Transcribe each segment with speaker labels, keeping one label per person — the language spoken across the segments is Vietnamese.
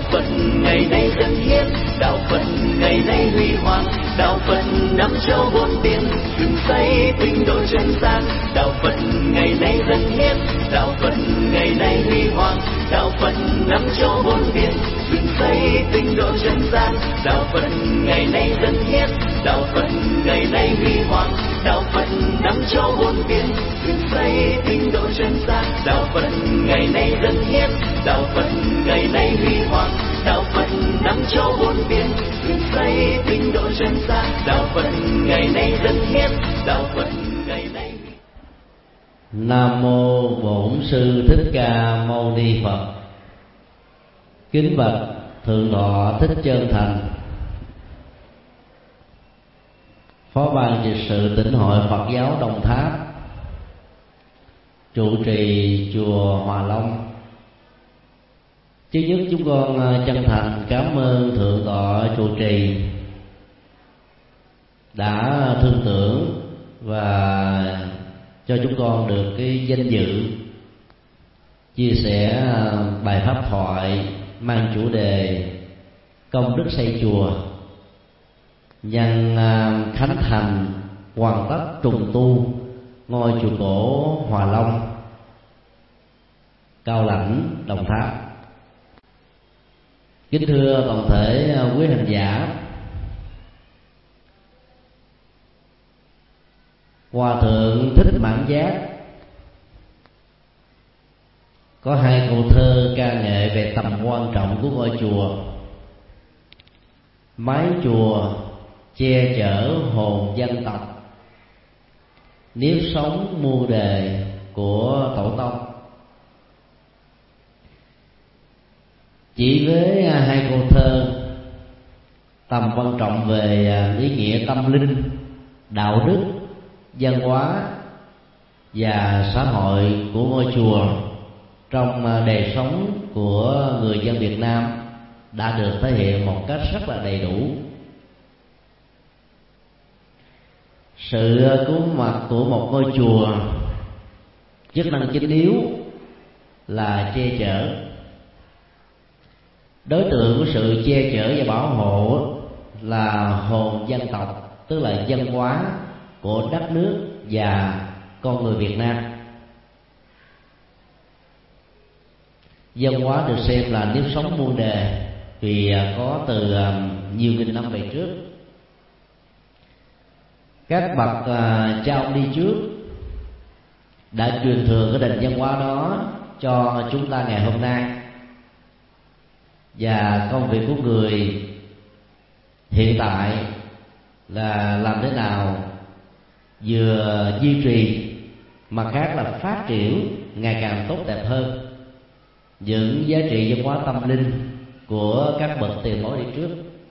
Speaker 1: Phật ngày nay dân hiến, đạo Phật ngày nay huy hoàng, đạo Phật năm châu bốn biển, dựng xây tinh độ chân gian. Đạo Phật ngày nay dân hiến, đạo Phật ngày nay huy hoàng, đạo Phật năm châu bốn biển, dựng xây tinh độ chân gian. Đạo Phật ngày nay dân hiến, đạo Phật ngày nay huy hoàng, đạo Phật năm châu bốn biển, dựng xây tinh độ chân gian. Đạo Phật ngày nay dân hiến, đạo Phật ngày nay huy hoàng, đạo Phật năm châu bốn biển, dựng xây tinh độ chân gian. Đạo Phật ngày nay dân hiến, đạo Phật ngày nay.
Speaker 2: Nam mô Bổn Sư Thích Ca Mâu Ni Phật. Kính bạch Thượng tọa Thích Chân Thành, Phó ban trị sự Tỉnh hội Phật giáo Đồng Tháp, trụ trì chùa Hòa Long. Trước nhất chúng con chân thành cảm ơn Thượng tọa trụ trì đã thương tưởng và cho chúng con được cái danh dự chia sẻ bài pháp thoại mang chủ đề công đức xây chùa nhân khánh thành hoàn tất trùng tu ngôi chùa cổ Hòa Long, Cao Lãnh, Đồng Tháp. Kính thưa toàn thể quý hành giả, Hòa thượng Thích Mãn Giác có hai câu thơ ca ngợi về tầm quan trọng của ngôi chùa. Mái chùa che chở hồn dân tộc, nếp sống muôn đời của tổ tông. Chỉ với hai câu thơ, tầm quan trọng về ý nghĩa tâm linh, đạo đức, văn hóa và xã hội của ngôi chùa trong đời sống của người dân Việt Nam đã được thể hiện một cách rất là đầy đủ. Sự có mặt của một ngôi chùa, chức năng chính yếu là che chở. Đối tượng của sự che chở và bảo hộ là hồn dân tộc, tức là văn hóa của đất nước và con người Việt Nam. Văn hóa được xem là nếp sống muôn đời vì có từ nhiều nghìn năm về trước. Các bậc cha ông đi trước đã truyền thừa cái nền văn hóa đó cho chúng ta ngày hôm nay, và công việc của người hiện tại là làm thế nào vừa duy trì mà khác là phát triển ngày càng tốt đẹp hơn những giá trị văn hóa tâm linh của các bậc tiền bối đi trước.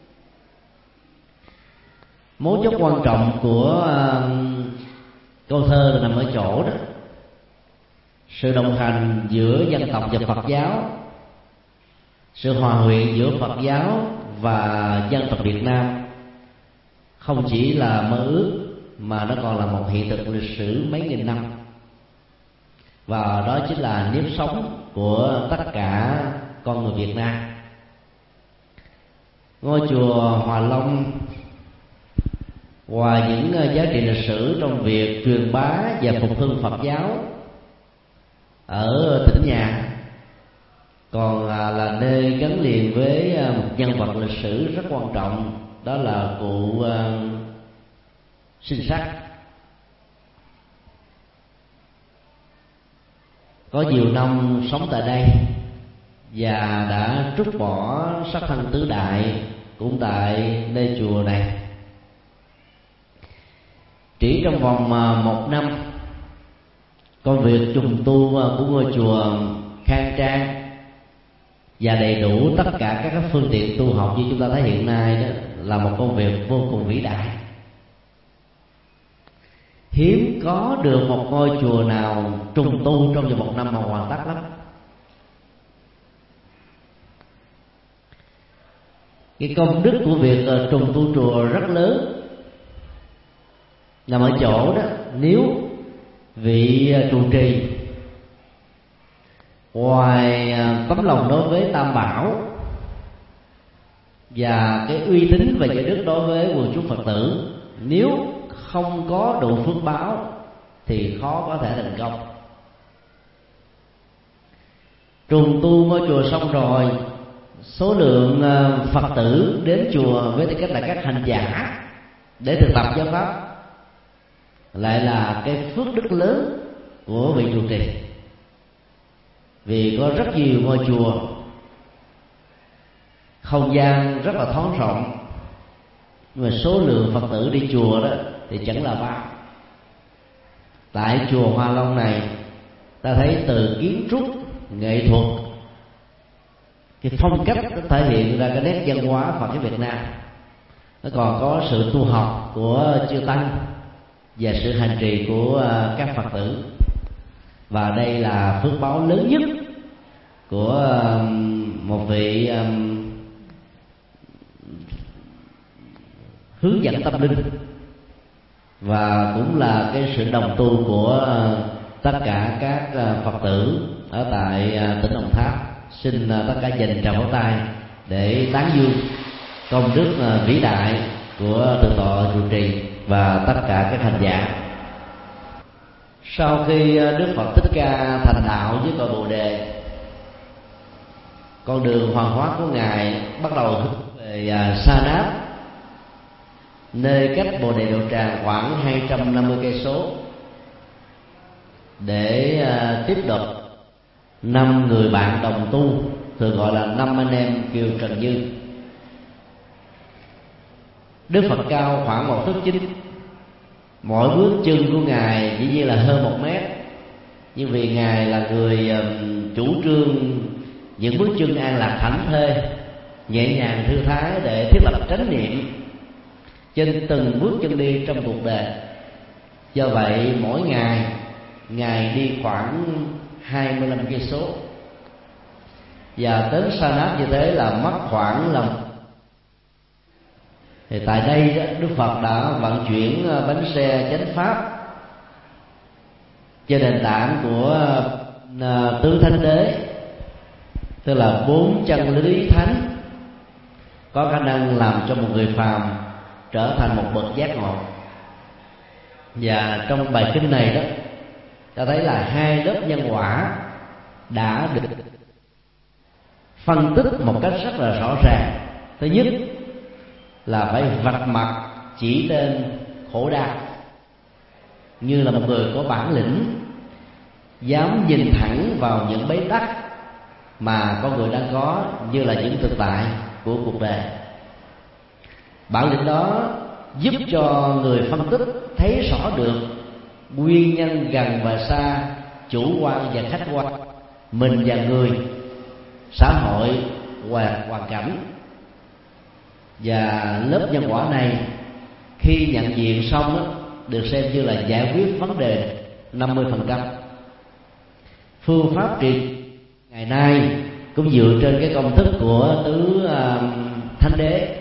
Speaker 2: Mấu chốt quan trọng của câu thơ nằm ở chỗ đó, sự đồng hành giữa dân tộc và Phật giáo, sự hòa quyện giữa Phật giáo và dân tộc Việt Nam không chỉ là mơ ước mà nó còn là một hiện thực lịch sử mấy nghìn năm, và đó chính là nếp sống của tất cả con người Việt Nam. Ngôi chùa Hòa Long ngoài những giá trị lịch sử trong việc truyền bá và phục hưng Phật giáo ở tỉnh nhà, còn là nơi gắn liền với một nhân vật lịch sử rất quan trọng, đó là cụ Sinh Sắc. Có nhiều năm sống tại đây và đã trút bỏ sắc thân tứ đại cũng tại nơi chùa này. Chỉ trong vòng 1 năm, công việc trùng tu của ngôi chùa khang trang và đầy đủ tất cả các phương tiện tu học như chúng ta thấy hiện nay đó là một công việc vô cùng vĩ đại. Hiếm có được một ngôi chùa nào trùng tu trong vòng 1 năm mà hoàn tất lắm. Cái công đức của việc trùng tu chùa rất lớn, nằm ở chỗ đó, nếu vị trụ trì ngoài tấm lòng đối với Tam Bảo và cái uy tín về giới đức đối với quần chúng Phật tử, nếu không có đủ phước báo thì khó có thể thành công. Trùng tu ngôi chùa xong rồi, số lượng Phật tử đến chùa với tư cách là các hành giả để thực tập giáo pháp lại là cái phước đức lớn của vị trụ trì. Vì có rất nhiều ngôi chùa, không gian rất là thoáng rộng, nhưng mà số lượng Phật tử đi chùa đó thì chẳng là bao. Tại chùa Hoa Long này, ta thấy từ kiến trúc, nghệ thuật, cái phong cách nó thể hiện ra cái nét văn hóa Phật giáo Việt Nam. Nó còn có sự tu học của chư tăng và sự hành trì của các Phật tử. Và đây là phước báo lớn nhất của một vị hướng dẫn tâm linh, và cũng là cái sự đồng tu của tất cả các Phật tử ở tại tỉnh Đồng Tháp. Xin tất cả dành tràng pháo tay để tán dương công đức vĩ đại của Thượng tọa trụ trì và tất cả các hành giả. Sau khi Đức Phật Thích Ca thành đạo với cội Bồ Đề, con đường hoàn hóa của ngài bắt đầu hướng về Sa Nát, nơi cách Bồ Đề Đạo Tràng khoảng 250 cây số, để tiếp tục 5 người bạn đồng tu, thường gọi là 5 anh em Kiều Trần Như. Đức Phật cao khoảng 1,9 thước, mỗi bước chân của ngài dĩ nhiên là hơn 1 mét, nhưng vì ngài là người chủ trương những bước chân an lạc thảnh thơi, nhẹ nhàng thư thái để thiết lập chánh niệm trên từng bước chân đi trong cuộc đời. Do vậy mỗi ngày ngài đi khoảng 25 cây số, và đến Sa Nát như thế là mất khoảng là. Thì tại đây Đức Phật đã vận chuyển bánh xe chánh pháp trên nền tảng của tứ thánh đế, tức là 4 chân lý thánh có khả năng làm cho một người phàm trở thành một bậc giác ngộ. Và trong bài kinh này đó, ta thấy là 2 lớp nhân quả đã được phân tích một cách rất là rõ ràng. Thứ nhất là phải vạch mặt chỉ tên khổ đau, như là một người có bản lĩnh dám nhìn thẳng vào những bế tắc mà con người đang có, như là những thực tại của cuộc đời. Bản lĩnh đó giúp cho người phân tích thấy rõ được nguyên nhân gần và xa, chủ quan và khách quan, mình và người, xã hội và hoàn cảnh. Và lớp nhân quả này khi nhận diện xong đó, được xem như là giải quyết vấn đề 50%. Phương pháp trị ngày nay cũng dựa trên cái công thức của tứ thánh đế.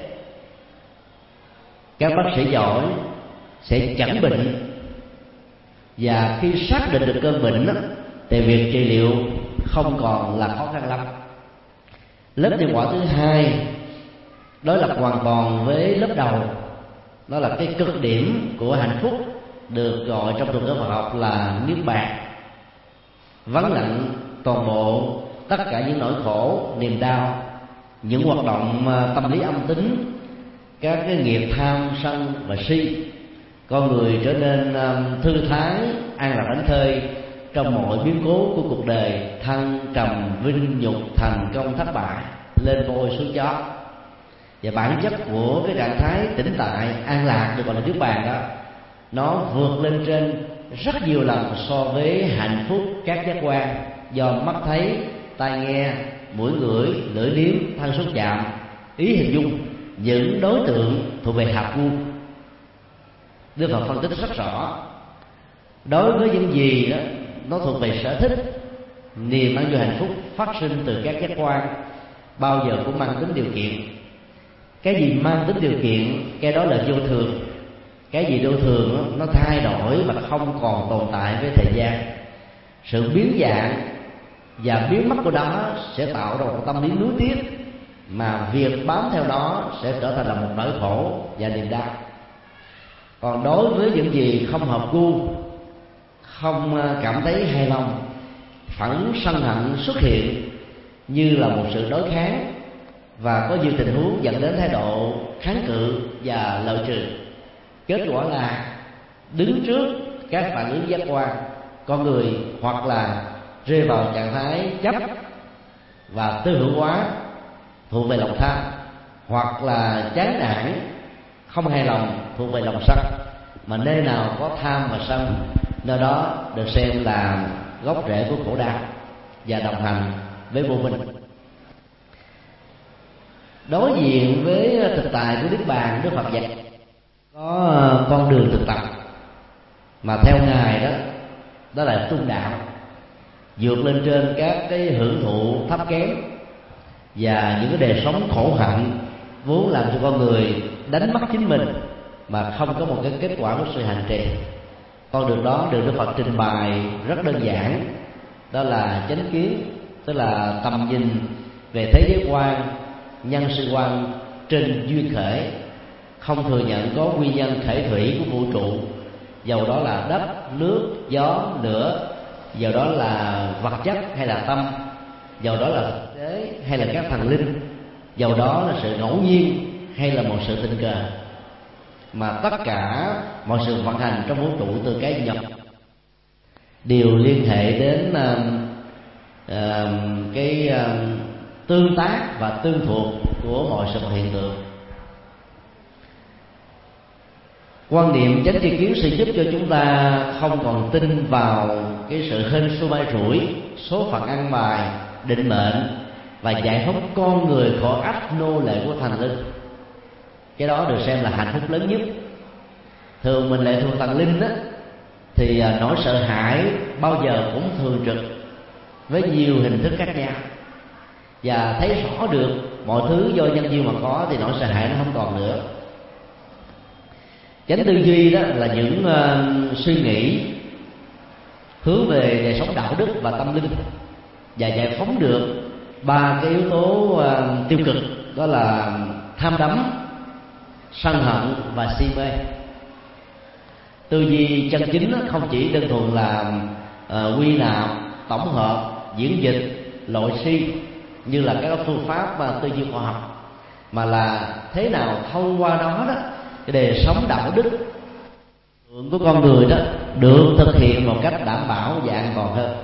Speaker 2: Các bác sĩ giỏi sẽ chẩn bệnh, và khi xác định được cơn bệnh đó, thì việc trị liệu không còn là khó khăn lắm. Lớp nhân quả thứ hai đối lập hoàn toàn với lớp đầu, đó là cái cực điểm của hạnh phúc, được gọi trong thuật ngữ Phật học là niết bàn, vắng lặng toàn bộ tất cả những nỗi khổ, niềm đau, những hoạt động tâm lý âm tính, các cái nghiệp tham sân và si. Con người trở nên thư thái, an lạc thảnh thơi trong mọi biến cố của cuộc đời, thăng trầm, vinh nhục, thành công thất bại, lên voi xuống chó. Và bản chất của cái trạng thái tĩnh tại, an lạc được gọi là niết bàn đó, nó vượt lên trên rất nhiều lần so với hạnh phúc các giác quan do mắt thấy, tai nghe, mũi ngửi, lưỡi liếm, thân xúc chạm, ý hình dung những đối tượng thuộc về hạt ngu. Đức Phật phân tích rất rõ, đối với những gì đó nó thuộc về sở thích, niềm an vui hạnh phúc phát sinh từ các giác quan, bao giờ cũng mang tính điều kiện. Cái gì mang tính điều kiện, cái đó là vô thường. Cái gì vô thường đó, nó thay đổi và không còn tồn tại với thời gian. Sự biến dạng và biến mất của đó sẽ tạo ra một tâm lý nuối tiếc, mà việc bám theo đó sẽ trở thành là một nỗi khổ và niềm đau. Còn đối với những gì không hợp gu, không cảm thấy hài lòng, phẫn sân hận xuất hiện như là một sự đối kháng, và có nhiều tình huống dẫn đến thái độ kháng cự và loại trừ. Kết quả là đứng trước các phản ứng giác quan, con người hoặc là rơi vào trạng thái chấp và tư hữu hóa thuộc về lòng tham, hoặc là chán nản không hài lòng thuộc về lòng sân. Mà nơi nào có tham và sân, nơi đó được xem là gốc rễ của khổ đau và đồng hành với vô minh. Đối diện với thực tại của Niết Bàn, Đức Phật dạy có con đường thực tập mà theo Ngài đó là trung đạo, vượt lên trên các cái hưởng thụ thấp kém và những cái đời sống khổ hạnh vốn làm cho con người đánh mất chính mình mà không có một cái kết quả của sự hành trì. Con đường đó được Đức Phật trình bày rất đơn giản, đó là chánh kiến, tức là tầm nhìn về thế giới quan, nhân sự quan trên duyên khởi, không thừa nhận có nguyên nhân khởi thủy của vũ trụ, dầu đó là đất, nước, gió, lửa, dầu đó là vật chất hay là tâm, dầu đó là thực tế hay là các thần linh, dầu đó là sự ngẫu nhiên hay là một sự tình cờ, mà tất cả mọi sự vận hành trong vũ trụ từ cái nhập đều liên hệ đến tương tác và tương thuộc của mọi sự vật hiện tượng. Quan niệm chánh tri kiến sẽ giúp cho chúng ta không còn tin vào cái sự hên xui may rủi, số phận ăn bài, định mệnh và giải phóng con người khỏi ách nô lệ của thần linh. Cái đó được xem là hạnh phúc lớn nhất. Thường mình lệ thuộc thần linh thì nỗi sợ hãi bao giờ cũng thường trực với nhiều hình thức khác nhau, và thấy rõ được mọi thứ do nhân duyên mà có thì nỗi sợ hãi nó không còn nữa. Chánh tư duy đó là những suy nghĩ hướng về đời sống đạo đức và tâm linh, và giải phóng được ba cái yếu tố tiêu cực, đó là tham đắm, sân hận và si mê. Tư duy chân chính không chỉ đơn thuần là quy nạp, tổng hợp, diễn dịch, loại suy như là các phương pháp tư duy khoa học, mà là thế nào thông qua đó cái đời sống đạo đức của con người đó được thực hiện một cách đảm bảo và an toàn hơn.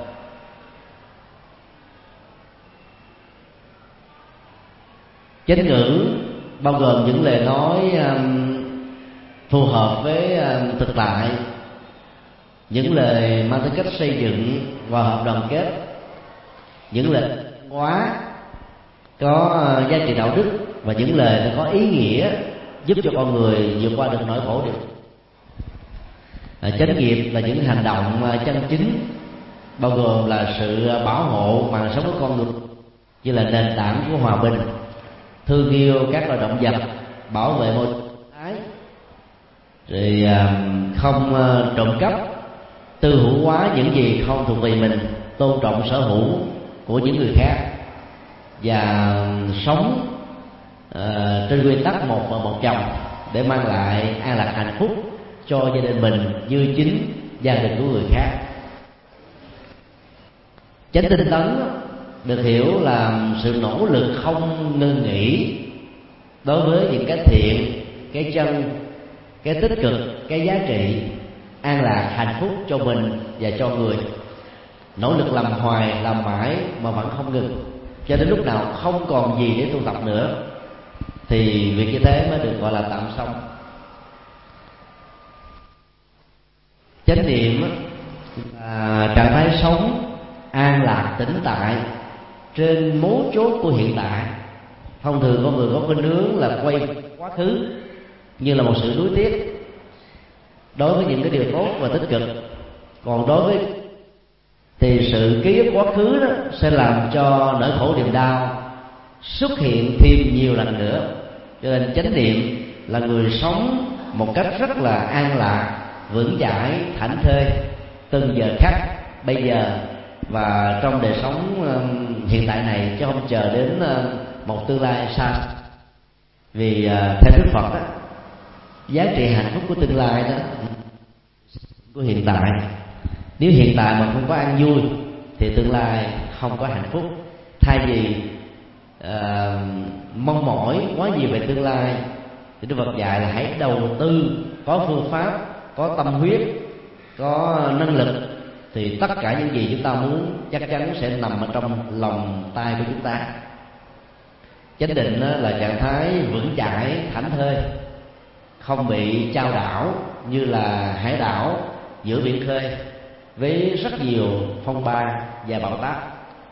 Speaker 2: Chánh ngữ bao gồm những lời nói phù hợp với thực tại, những lời mang tính cách xây dựng và hợp đoàn kết, những lời hóa có giá trị đạo đức, và những lời nó có ý nghĩa giúp cho con người vượt qua được nỗi khổ được. Chánh nghiệp là những hành động chân chính, bao gồm là sự bảo hộ mạng sống của con người như là nền tảng của hòa bình, thương yêu các loài động vật, bảo vệ môi trường thái, rồi không trộm cắp, tư hữu hóa những gì không thuộc về mình, tôn trọng sở hữu của những người khác, và sống trên nguyên tắc một vợ một chồng để mang lại an lạc hạnh phúc cho gia đình mình như chính gia đình của người khác. Chánh tinh tấn được hiểu là sự nỗ lực không ngưng nghỉ đối với những cái thiện, cái chân, cái tích cực, cái giá trị, an lạc hạnh phúc cho mình và cho người. Nỗ lực làm hoài, làm mãi mà vẫn không ngừng, cho đến lúc nào không còn gì để tu tập nữa thì việc như thế mới được gọi là tạm xong. Chánh niệm là trạng thái sống an lạc tĩnh tại trên mấu chốt của hiện tại. Thông thường con người có khuynh hướng là quay quá khứ như là một sự nuối tiếc đối với những cái điều tốt và tích cực, còn đối với thì sự ký ức quá khứ đó sẽ làm cho nỗi khổ niềm đau xuất hiện thêm nhiều lần nữa. Cho nên chánh niệm là người sống một cách rất là an lạc, vững chãi, thảnh thơi từng giờ khắc bây giờ và trong đời sống hiện tại này, chứ không chờ đến một tương lai xa. Vì theo Đức Phật đó, giá trị hạnh phúc của tương lai đó của hiện tại. Nếu hiện tại mà không có an vui thì tương lai không có hạnh phúc. Thay vì mong mỏi quá nhiều về tương lai thì Đức Phật dạy là hãy đầu tư có phương pháp, có tâm huyết, có năng lực, thì tất cả những gì chúng ta muốn chắc chắn sẽ nằm ở trong lòng tay của chúng ta. Chánh định là trạng thái vững chãi, thảnh thơi, không bị chao đảo như là hải đảo giữa biển khơi với rất nhiều phong ba và bão táp.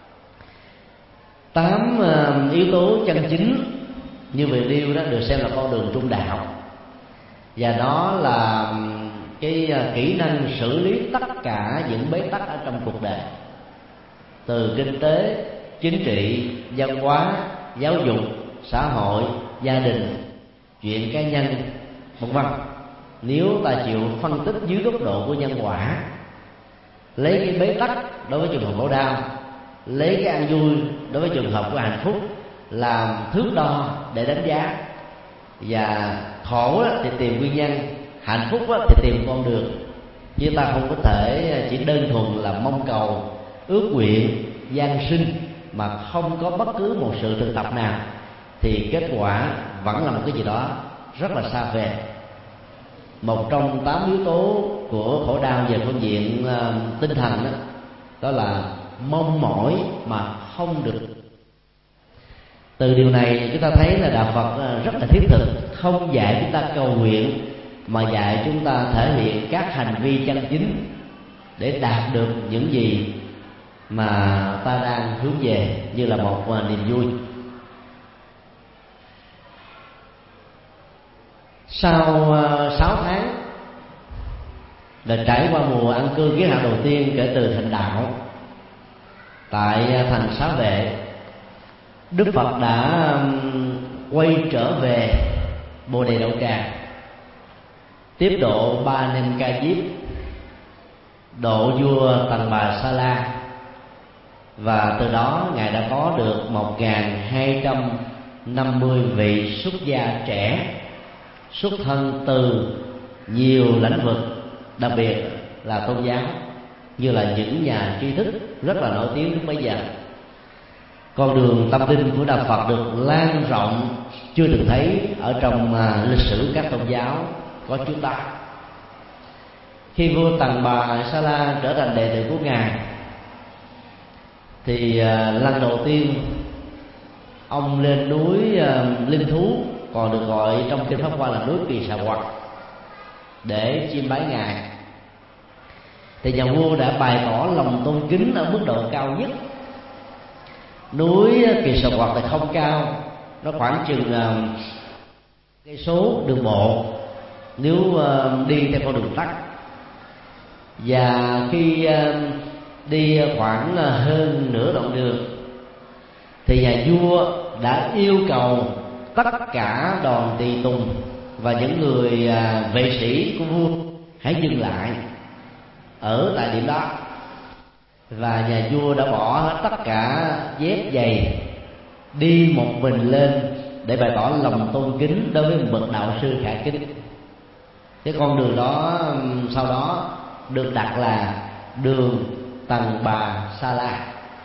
Speaker 2: 8 yếu tố chân chính như vừa nêu đó được xem là con đường trung đạo, và đó là cái kỹ năng xử lý tất cả những bế tắc ở trong cuộc đời, từ kinh tế, chính trị, văn hóa, giáo dục, xã hội, gia đình, chuyện cá nhân, vân vân. Nếu ta chịu phân tích dưới góc độ của nhân quả, lấy cái bế tắc đối với trường hợp khổ đau, lấy cái an vui đối với trường hợp của hạnh phúc làm thước đo để đánh giá, và khổ thì tìm nguyên nhân, hạnh phúc thì tìm con đường, chứ ta không có thể chỉ đơn thuần là mong cầu, ước nguyện, gian sinh mà không có bất cứ một sự thực tập nào, thì kết quả vẫn là một cái gì đó rất là xa vời. Một trong 8 yếu tố của khổ đau về phương diện tinh thần đó là mong mỏi mà không được. Từ điều này chúng ta thấy là đạo Phật rất là thiết thực, không dạy chúng ta cầu nguyện mà dạy chúng ta thể hiện các hành vi chân chính để đạt được những gì mà ta đang hướng về như là một niềm vui. Sau 6 tháng là trải qua mùa ăn cư kiết hạ đầu tiên kể từ thành đạo tại thành Xá Vệ, Đức Phật đã quay trở về Bồ Đề Đậu Tràng, tiếp độ 3 anh em Ca Diếp, độ vua Tần Bà Sa La, và từ đó ngài đã có được 1250 vị xuất gia trẻ xuất thân từ nhiều lĩnh vực, đặc biệt là tôn giáo, như là những nhà tri thức rất là nổi tiếng lúc bấy giờ. Con đường tâm linh của đạo Phật được lan rộng chưa từng thấy ở trong lịch sử các tôn giáo có chúng ta. Khi vua Tần Bà Sa La trở thành đệ tử của ngài thì lần đầu tiên ông lên núi Linh Thú, còn được gọi trong kinh Pháp Hoa là núi Kỳ Xà Hoặc, để chiêm bái ngài. Thì nhà vua đã bày tỏ lòng tôn kính ở mức độ cao nhất. Núi Kỳ Xà Hoặc thì không cao, nó khoảng chừng cây số đường bộ nếu đi theo con đường tắt, và khi đi khoảng hơn nửa đoạn đường thì nhà vua đã yêu cầu tất cả đoàn tùy tùng và những người vệ sĩ của vua hãy dừng lại ở tại điểm đó, và nhà vua đã bỏ hết tất cả dép giày, đi một mình lên để bày tỏ lòng tôn kính đối với một bậc đạo sư khả kính. Cái con đường đó sau đó được đặt là đường Tần Bà Sa La.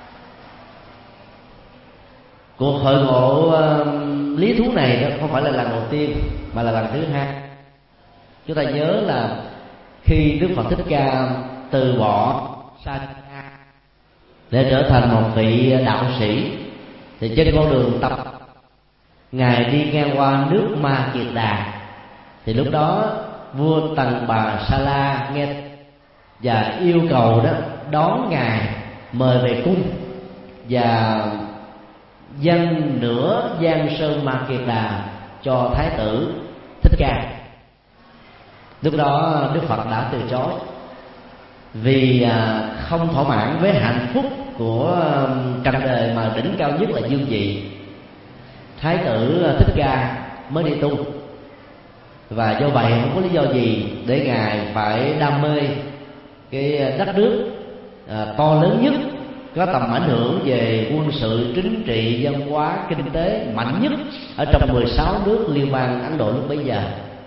Speaker 2: Cuộc hội ngộ lý thú này đó không phải là lần đầu tiên mà là lần thứ 2. Chúng ta nhớ là khi Đức Phật Thích Ca từ bỏ Sa để trở thành một vị đạo sĩ, thì trên con đường tập ngài đi ngang qua nước Ma Kiệt Đà, thì lúc đó vua Tần Bà Sa La nghe và yêu cầu đó đón ngài mời về cung và dâng nửa Giang Sơn Ma Kiệt Đà cho Thái tử Thích Ca. Lúc đó Đức Phật đã từ chối, vì không thỏa mãn với hạnh phúc của trần đời mà đỉnh cao nhất là dương vị. Thái tử Thích Ca mới đi tu, và do vậy không có lý do gì để ngài phải đam mê cái đất nước to lớn nhất có tầm ảnh hưởng về quân sự, chính trị, văn hóa, kinh tế mạnh nhất ở trong 16 nước liên bang Ấn Độ lúc bấy giờ.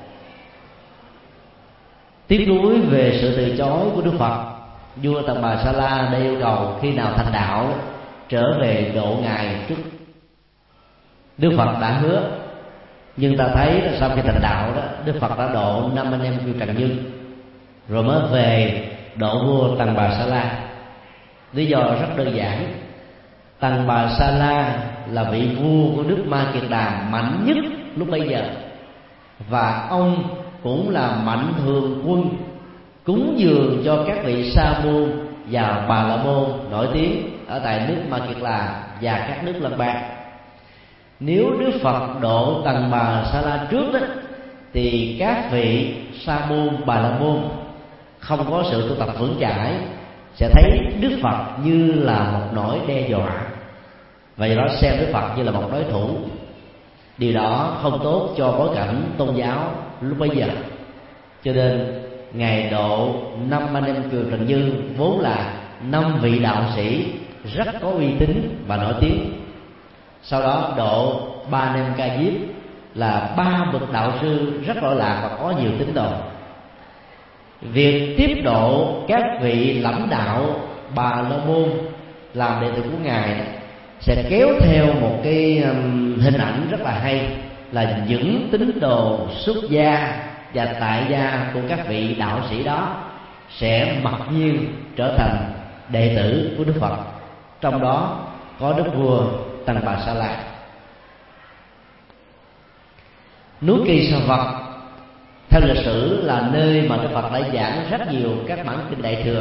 Speaker 2: Tiếc nuối về sự từ chối của Đức Phật, vua Tần Bà Sa La đã yêu cầu khi nào thành đạo trở về độ Ngài trước. Đức Phật đã hứa, nhưng ta thấy là sau khi thành đạo đó, Đức Phật đã độ 5 anh em Kiều Trần Như, rồi mới về độ vua Tần Bà Sa La. Lý do rất đơn giản: Tần Bà Sa La là vị vua của nước Ma Kiệt Đà mạnh nhất lúc bấy giờ, và ông cũng là mạnh thường quân cúng dường cho các vị Sa môn và Bà La môn nổi tiếng ở tại nước Ma Kiệt Đà và các nước lân bang. Nếu Đức Phật độ Tần Bà Sa La trước đó, thì các vị Sa môn, Bà La môn không có sự tu tập vững chãi, sẽ thấy Đức Phật như là một nỗi đe dọa, và do đó xem Đức Phật như là một đối thủ. Điều đó không tốt cho bối cảnh tôn giáo lúc bấy giờ. Cho nên Ngài độ 5 anh em Kiều Trần Như vốn là 5 vị đạo sĩ rất có uy tín và nổi tiếng. Sau đó độ 3 anh em Ca Diếp là 3 bậc đạo sư rất lỗi lạc và có nhiều tín đồ. Việc tiếp độ các vị lãnh đạo Bà La môn làm đệ tử của Ngài sẽ kéo theo một cái hình ảnh rất là hay, là những tín đồ xuất gia và tại gia của các vị đạo sĩ đó sẽ mặc nhiên trở thành đệ tử của Đức Phật, trong đó có Đức vua Tần Bà Sa La. Núi Kỳ Sa Vật theo lịch sử là nơi mà Đức Phật đã giảng rất nhiều các bản kinh Đại thừa.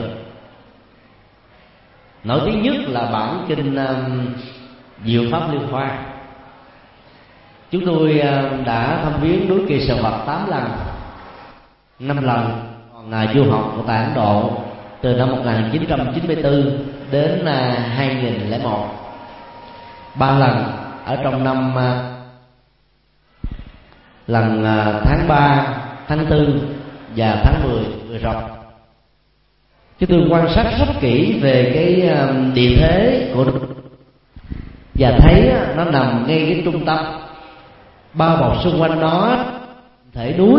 Speaker 2: Nổi tiếng nhất là bản kinh Diệu Pháp Liên Hoa. Chúng tôi đã thăm viếng núi Kỳ Sa Vật 8 lần, 5 lần ngài du học của tại Ấn Độ từ năm 1994 đến 2001, 3 lần ở trong năm lần tháng 3, tháng 4 và tháng 10 vừa rồi. Chúng tôi quan sát rất kỹ về cái địa thế của núi và thấy nó nằm ngay cái trung tâm, bao bọc xung quanh nó thể núi,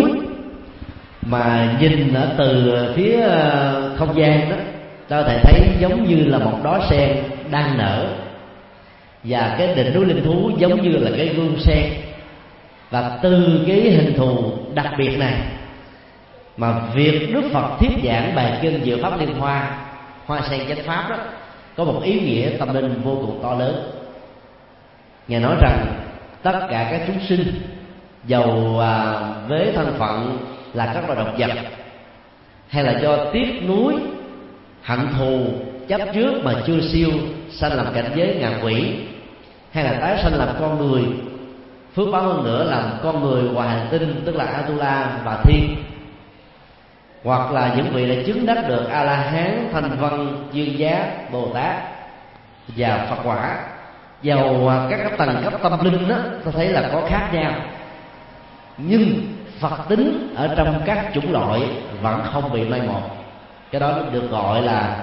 Speaker 2: mà nhìn ở từ phía không gian đó, ta có thể thấy giống như là một đóa sen đang nở, và cái đỉnh núi Linh Thú giống như là cái gương sen. Và từ cái hình thù đặc biệt này mà việc Đức Phật thuyết giảng bài kinh Diệu Pháp Liên Hoa, Hoa Sen Chánh Pháp đó, có một ý nghĩa tâm linh vô cùng to lớn. Ngài nói rằng tất cả các chúng sinh, dầu với thân phận là các loài động vật, hay là do tiếc nuối, hận thù, chấp trước mà chưa siêu, sanh làm cảnh giới ngạ quỷ, hay là tái sanh làm con người, phước báo hơn nữa làm con người ngoài hành tinh, tức là Atula và Thiên, hoặc là những vị đã chứng đắc được A La Hán, Thanh Văn, Duyên Giác, Bồ Tát và Phật quả. Dầu các tầng cấp tâm linh đó, ta thấy là có khác nhau, nhưng Phật tính ở trong các chủng loại vẫn không bị mai một. Cái đó được gọi là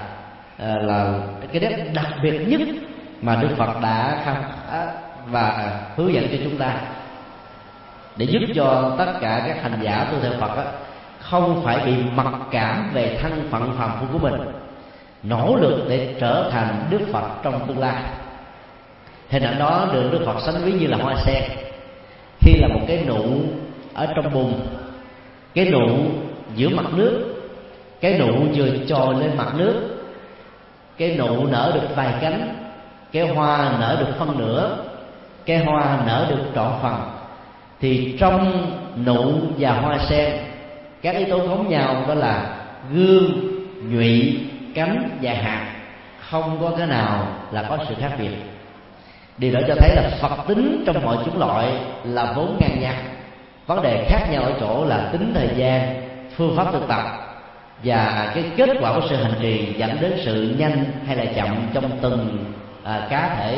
Speaker 2: cái nét đặc biệt nhất mà Đức Phật đã khám phá và hướng dẫn cho chúng ta, để giúp cho tất cả các hành giả tu theo Phật đó, không phải bị mặc cảm về thân phận phàm phu của mình, nỗ lực để trở thành Đức Phật trong tương lai. Hình ảnh đó được Đức Phật sánh ví như là hoa sen. Khi là một cái nụ ở trong bùn, cái nụ giữa mặt nước, cái nụ vừa trồi lên mặt nước, cái nụ nở được vài cánh, cái hoa nở được phân nửa, cái hoa nở được trọn phần, thì trong nụ và hoa sen các yếu tố giống nhau, đó là gương, nhụy, cánh và hạt, không có cái nào là có sự khác biệt. Điều đó cho thấy là Phật tính trong mọi chủng loại là vốn ngang nhau. Vấn đề khác nhau ở chỗ là tính thời gian, phương pháp thực tập và cái kết quả của sự hành trì dẫn đến sự nhanh hay là chậm trong từng cá thể.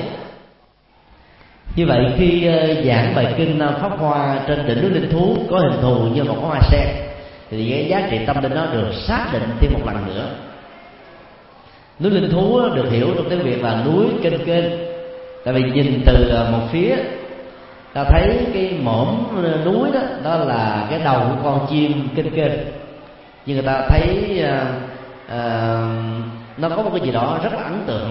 Speaker 2: Như vậy khi giảng bài kinh Pháp Hoa trên đỉnh núi Linh Thú có hình thù như một hoa sen, thì cái giá trị tâm linh nó được xác định thêm một lần nữa. Núi linh thú được hiểu trong tiếng Việt là núi kênh kênh, tại vì nhìn từ một phía ta thấy cái mỏm núi đó, đó là cái đầu của con chim kênh kênh, nhưng người ta thấy nó có một cái gì đó rất là ấn tượng.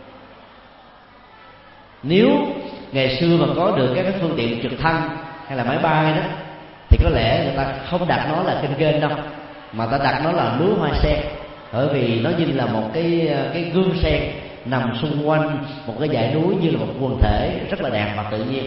Speaker 2: Nếu ngày xưa mà có được các phương tiện trực thăng hay là máy bay đó, thì có lẽ người ta không đặt nó là kênh kênh đâu, mà ta đặt nó là núi hoa sen, bởi vì nó như là một cái gương sen nằm xung quanh một cái dãy núi, như là một quần thể rất là đẹp và tự nhiên.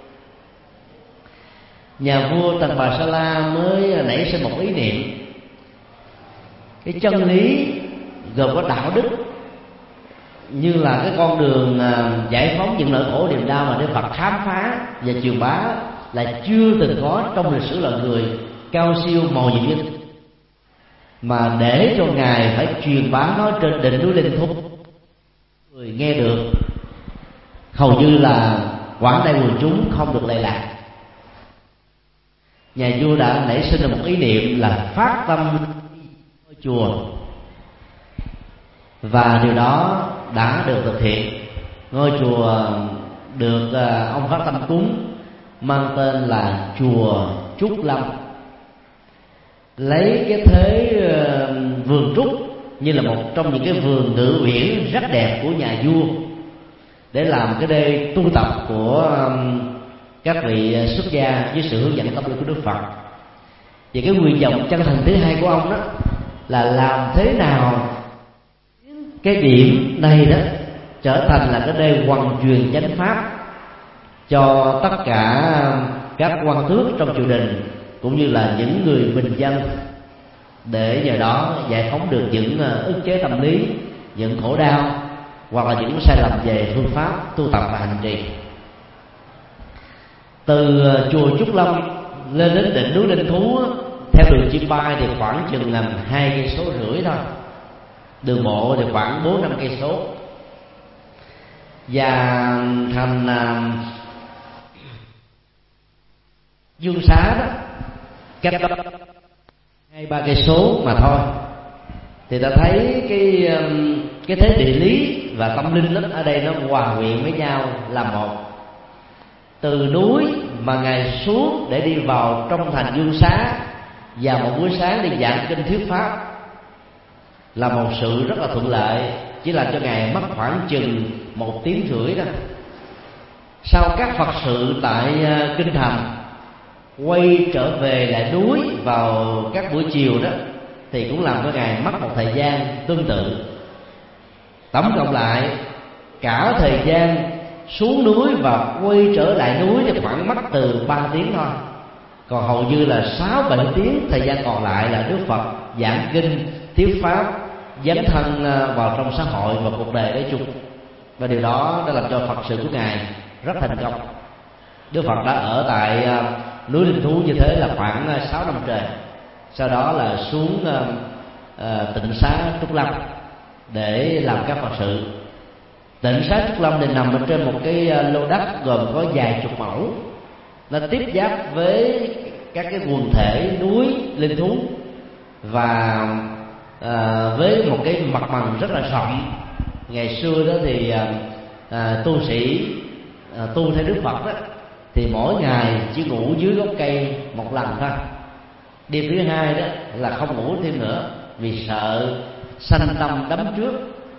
Speaker 2: Nhà vua Tần Bà Sa La mới nảy sinh một ý niệm, cái chân lý gồm có đạo đức như là cái con đường giải phóng những nỗi khổ niềm đau mà Đức Phật khám phá và truyền bá là chưa từng có trong lịch sử loài người cao siêu màu nhiệm nhất, mà để cho Ngài phải truyền bá nó trên đỉnh núi linh thú, người nghe được hầu như là quảng đại quần chúng không được lệ lạc. Nhà vua đã nảy sinh ra một ý niệm là phát tâm ngôi chùa, và điều đó đã được thực hiện. Ngôi chùa được ông phát tâm cúng mang tên là chùa Trúc Lâm, lấy cái thế vườn trúc như là một trong những cái vườn ngự uyển rất đẹp của nhà vua để làm cái nơi tu tập của các vị xuất gia với sự hướng dẫn tâm linh của Đức Phật. Và cái nguyện vọng chân thành thứ hai của ông đó là làm thế nào cái điểm này đó trở thành là cái nơi hoằng truyền chánh pháp cho tất cả các quan tước trong triều đình cũng như là những người bình dân, để nhờ đó giải phóng được những ức chế tâm lý, những khổ đau hoặc là những sai lầm về phương pháp tu tập và hành trì. Từ chùa Trúc Lâm lên đến đỉnh núi linh thú theo đường chim bay thì khoảng chừng 2,5 cây số thôi, đường bộ thì khoảng 4-5 cây số, và thành Dương Xá đó cách đó 2-3 cây số mà thôi. Thì ta thấy cái thế địa lý và tâm linh đó ở đây nó hòa quyện với nhau là một. Từ núi mà Ngài xuống để đi vào trong thành Dương Xá vào một buổi sáng đi giảng kinh thuyết pháp là một sự rất là thuận lợi, chỉ làm cho Ngài mất khoảng chừng 1 tiếng rưỡi đó. Sau các Phật sự tại kinh thành, quay trở về lại núi vào các buổi chiều đó thì cũng làm cho Ngài mất một thời gian tương tự. Tổng cộng lại cả thời gian xuống núi và quay trở lại núi thì khoảng mất từ 3 tiếng thôi, còn hầu như là 6-7 tiếng thời gian còn lại là Đức Phật giảng kinh thuyết pháp, dấn thân vào trong xã hội và cuộc đời nói chung. Và điều đó đã làm cho Phật sự của Ngài rất thành công. Đức Phật đã ở tại núi linh thú như thế là khoảng 6 năm trời, sau đó là xuống tịnh xá Trúc Lâm để làm các Phật sự. Tịnh xá Trúc Lâm thì nằm ở trên một cái lô đất gồm có vài chục mẫu, nó tiếp giáp với các cái quần thể núi linh thú, và với một cái mặt bằng rất là rộng. Ngày xưa đó thì tu sĩ tu theo Đức Phật đó thì mỗi ngày chỉ ngủ dưới gốc cây một lần thôi. Đêm thứ hai đó là không ngủ thêm nữa vì sợ sanh tâm đắm trước.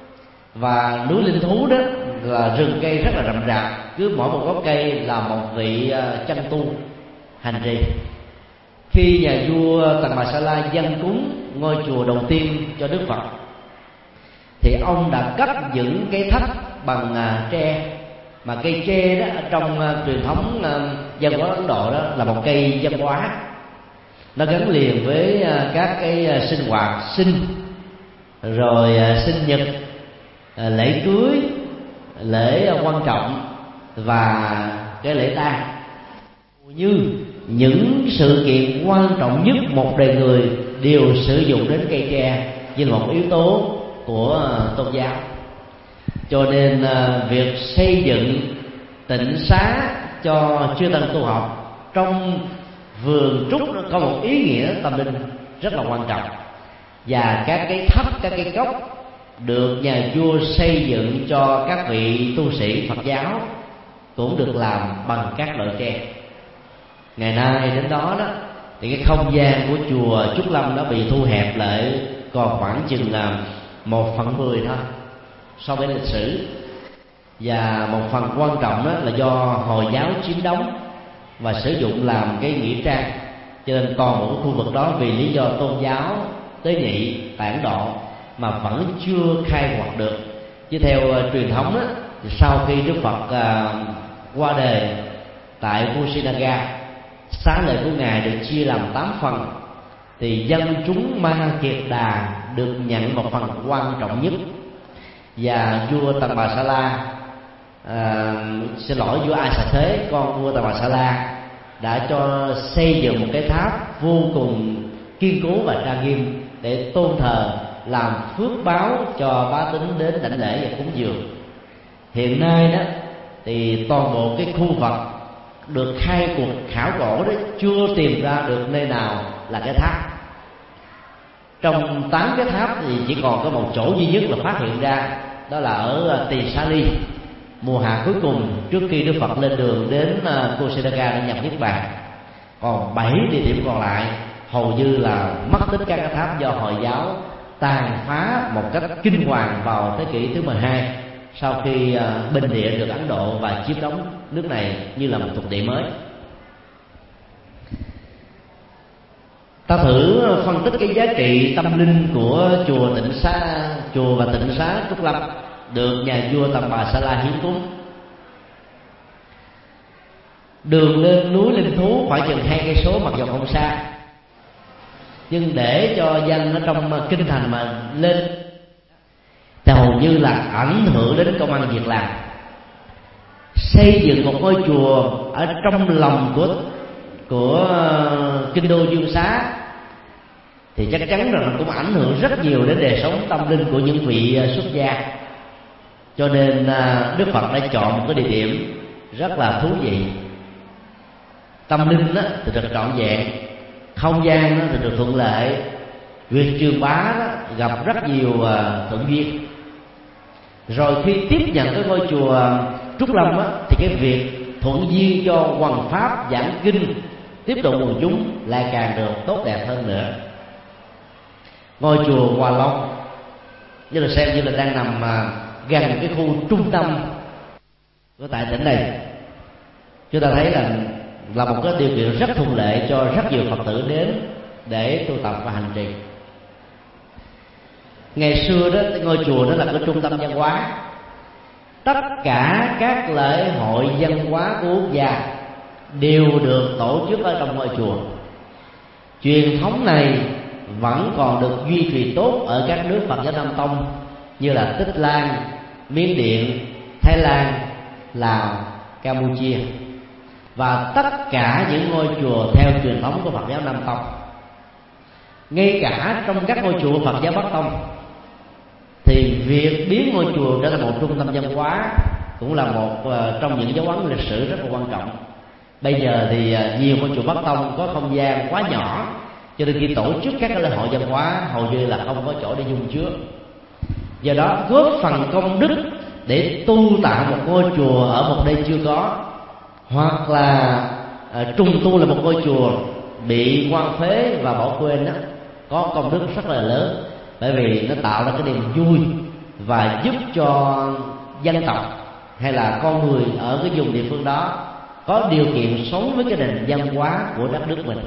Speaker 2: Và núi linh thú đó là rừng cây rất là rậm rạp, cứ mỗi một gốc cây là một vị chân tu hành trì. Khi nhà vua Tần Bà Sa La dâng cúng ngôi chùa đầu tiên cho Đức Phật thì ông đã cất những cái thách bằng tre, mà cây tre đó ở trong truyền thống văn hóa Ấn Độ đó là một cây văn hóa, nó gắn liền với các cái sinh hoạt sinh, rồi sinh nhật, lễ cưới, lễ quan trọng và cái lễ tang, như những sự kiện quan trọng nhất một đời người đều sử dụng đến cây tre như là một yếu tố của tôn giáo. Cho nên việc xây dựng tịnh xá cho chư tăng tu học trong vườn trúc có một ý nghĩa tâm linh rất là quan trọng. Và các cái tháp, các cái gốc được nhà vua xây dựng cho các vị tu sĩ Phật giáo cũng được làm bằng các loại tre. Ngày nay đến đó thì cái không gian của chùa Trúc Lâm nó bị thu hẹp lại còn khoảng chừng là 1/10 thôi so với lịch sử. Và một phần quan trọng đó là do Hồi giáo chiếm đóng và sử dụng làm cái nghĩa trang, cho nên toàn bộ khu vực đó vì lý do tôn giáo, tế nhị, tản độ mà vẫn chưa khai quật được. Chứ theo truyền thống đó, thì sau khi Đức Phật qua đời tại Kusinaga, xá lợi của ngài được chia làm 8 phần, thì dân chúng Ma Kiệt Đà được nhận một phần quan trọng nhất. Và vua Tần Bà Sa La, vua Ai Xà Thế, con vua Tần Bà Sa La, đã cho xây dựng một cái tháp vô cùng kiên cố và trang nghiêm để tôn thờ, làm phước báo cho bá tính đến đảnh lễ và cúng dường. Hiện nay đó thì toàn bộ cái khu vực được khai cuộc khảo cổ đó chưa tìm ra được nơi nào là cái tháp. Trong 8 cái tháp thì chỉ còn có một chỗ duy nhất là phát hiện ra, đó là ở Tỳ Xá Ly, mùa hạ cuối cùng trước khi Đức Phật lên đường đến Kusinaga để nhập niết bàn. Còn 7 địa điểm còn lại hầu như là mất tích các cái tháp do Hồi giáo tàn phá một cách kinh hoàng vào thế kỷ thứ 12, sau khi Bình Địa được Ấn Độ và chiếm đóng nước này như là một thuộc địa mới. Ta thử phân tích cái giá trị tâm linh của chùa và Tịnh Xá Trúc Lâm được nhà vua Tần Bà Sa La hiến cúng. Đường lên núi Linh Thú khoảng chừng 2 cây số, mặc dù không xa, nhưng để cho dân ở trong kinh thành mà lên thì hầu như là ảnh hưởng đến công ăn việc làm. Xây dựng một ngôi chùa ở trong lòng của kinh đô Dương Xá thì chắc chắn rằng cũng ảnh hưởng rất nhiều đến đời sống tâm linh của những vị xuất gia. Cho nên Đức Phật đã chọn một cái địa điểm rất là thú vị. Tâm linh thì được trọn vẹn, không gian thì được thuận lợi, việc truyền bá gặp rất nhiều thuận duyên. Rồi khi tiếp nhận cái ngôi chùa Trúc Lâm thì cái việc thuận duyên cho hoằng pháp giảng kinh, tiếp độ quần chúng lại càng được tốt đẹp hơn nữa. Ngôi chùa Hòa Long như là xem như là đang nằm gần cái khu trung tâm của tại tỉnh này. Chúng ta thấy là một cái điều kiện rất thuận lợi cho rất nhiều Phật tử đến để tu tập và hành trì. Ngày xưa đó, ngôi chùa đó là cái trung tâm văn hóa. Tất cả các lễ hội văn hóa của quốc gia đều được tổ chức ở trong ngôi chùa. Truyền thống này vẫn còn được duy trì tốt ở các nước Phật giáo Nam Tông như là Tích Lan, Miến Điện, Thái Lan, Lào, Campuchia, và tất cả những ngôi chùa theo truyền thống của Phật giáo Nam Tông. Ngay cả trong các ngôi chùa Phật giáo Bắc Tông thì việc biến ngôi chùa trở thành một trung tâm văn hóa cũng là một trong những dấu ấn lịch sử rất là quan trọng. Bây giờ thì nhiều ngôi chùa Bắc Tông có không gian quá nhỏ, cho nên khi tổ chức các lễ hội văn hóa hầu như là không có chỗ để dung chứa. Do đó góp phần công đức để tu tạo một ngôi chùa ở một nơi chưa có, hoặc là trùng tu là một ngôi chùa bị hoang phế và bỏ quên đó, có công đức rất là lớn, bởi vì nó tạo ra cái niềm vui và giúp cho dân tộc hay là con người ở cái vùng địa phương đó có điều kiện sống với cái nền văn hóa của đất nước mình.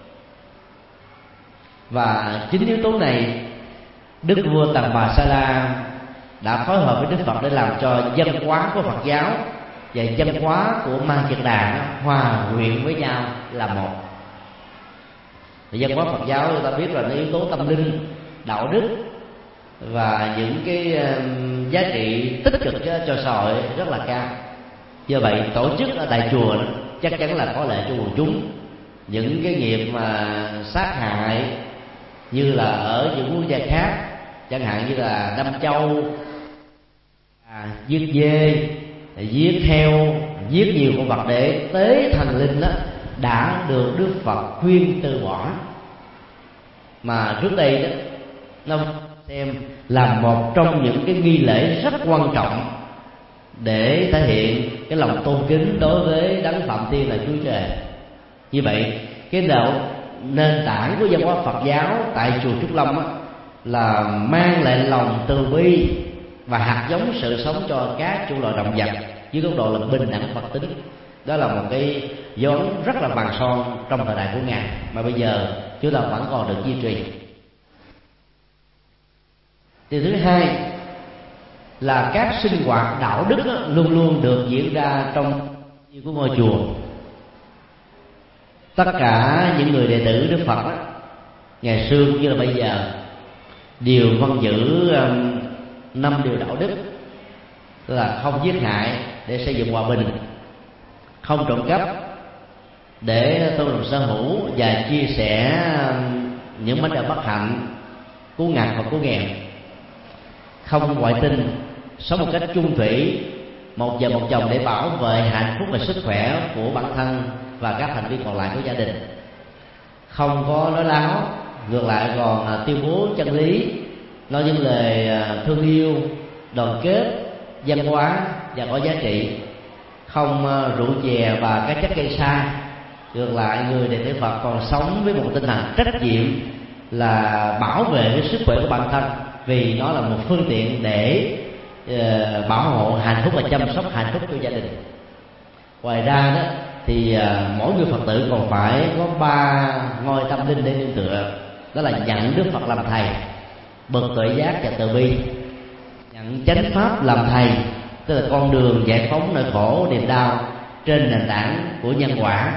Speaker 2: Và chính yếu tố này, Đức vua Tần Bà Sa La đã phối hợp với Đức Phật để làm cho văn hóa của Phật giáo và văn hóa của Ma Kiệt Đà hòa quyện với nhau là một. Và văn hóa Phật giáo chúng ta biết là nó yếu tố tâm linh, đạo đức và những cái giá trị tích cực cho xã hội rất là cao. Do vậy tổ chức ở tại chùa chắc chắn là có lợi cho quần chúng. Những cái nghiệp mà sát hại như là ở những quốc gia khác, chẳng hạn như là đâm châu, giết dê, giết heo, giết nhiều con vật để tế thần linh đó, đã được Đức Phật khuyên từ bỏ. Mà trước đây đó, nó xem là một trong những cái nghi lễ rất quan trọng để thể hiện cái lòng tôn kính đối với đấng Phạm Thiên là Chúa Trời. Như vậy cái nền tảng của văn hóa Phật giáo tại chùa Trúc Lâm là mang lại lòng từ bi và hạt giống sự sống cho các chủng loại động vật dưới góc độ là bình đẳng Phật tính. Đó là một cái dấu ấn rất là vàng son trong thời đại của Ngài mà bây giờ chúng ta vẫn còn được duy trì. Điều thứ hai là các sinh hoạt đạo đức luôn luôn được diễn ra trong của ngôi chùa. Tất cả những người đệ tử Đức Phật ngày xưa cũng như là bây giờ đều vâng giữ 5 điều đạo đức, tức là không giết hại để xây dựng hòa bình, không trộm cắp để tôn trọng sở hữu và chia sẻ những vấn đề bất hạnh, cứu ngặt và cứu nghèo, không ngoại tình, sống một cách chung thủy, một vợ một chồng để bảo vệ hạnh phúc và sức khỏe của bản thân và các thành viên còn lại của gia đình, không có nói láo, ngược lại còn tuyên bố chân lý, nói những lời thương yêu, đoàn kết, văn hóa và có giá trị, không rượu chè và các chất gây sai. Ngược lại, người đệ tử Phật còn sống với một tinh thần trách nhiệm là bảo vệ cái sức khỏe của bản thân, vì nó là một phương tiện để bảo hộ hạnh phúc và chăm sóc hạnh phúc của gia đình. Ngoài ra đó thì mỗi người Phật tử còn phải có 3 ngôi tâm linh để nương tựa, đó là nhận Đức Phật làm thầy, bậc tuệ giác và từ bi; nhận chánh pháp làm thầy, tức là con đường giải phóng nỗi khổ niềm đau trên nền tảng của nhân quả;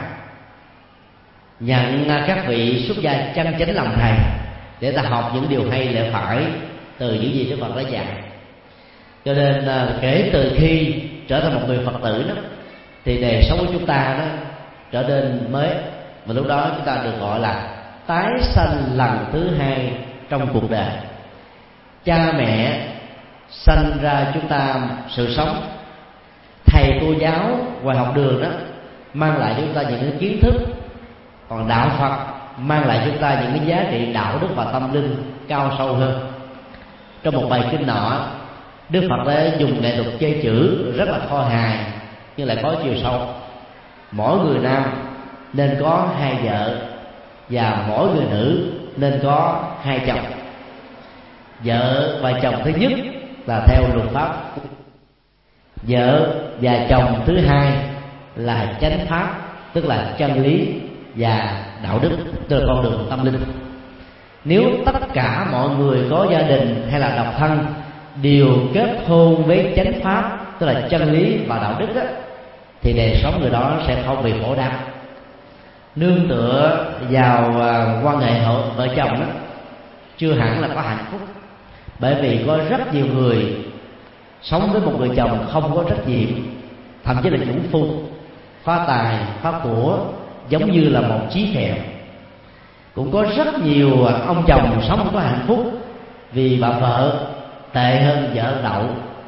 Speaker 2: nhận các vị xuất gia chân chánh làm thầy để ta học những điều hay lẽ phải từ những gì Đức Phật đã dạy. Cho nên kể từ khi trở thành một người Phật tử đó, thì đời sống của chúng ta đó trở nên mới, và lúc đó chúng ta được gọi là tái sanh lần thứ hai trong cuộc đời. Cha mẹ sanh ra chúng ta sự sống, thầy cô giáo ngoài học đường đó mang lại cho chúng ta những cái kiến thức, còn đạo Phật mang lại cho chúng ta những cái giá trị đạo đức và tâm linh cao sâu hơn. Trong một bài kinh nọ, Đức Phật đã dùng nghệ thuật chơi chữ rất là kho hài nhưng lại có chiều sâu. Mỗi người nam nên có 2 vợ và mỗi người nữ nên có 2 chồng. Vợ và chồng thứ nhất là theo luật pháp, vợ và chồng thứ hai là chánh pháp, tức là chân lý và đạo đức, tức là con đường tâm linh. Nếu tất cả mọi người có gia đình hay là độc thân đều kết hôn với chánh pháp, tức là chân lý và đạo đức đó, thì đời sống người đó sẽ không bị khổ đau. Nương tựa vào quan hệ vợ chồng đó chưa hẳn là có hạnh phúc, bởi vì có rất nhiều người sống với một người chồng không có trách nhiệm, thậm chí là nhũng phu, phá tài phá của, giống như là một chí phèo. Cũng có rất nhiều ông chồng sống không có hạnh phúc vì bà vợ tệ hơn vợ đậu,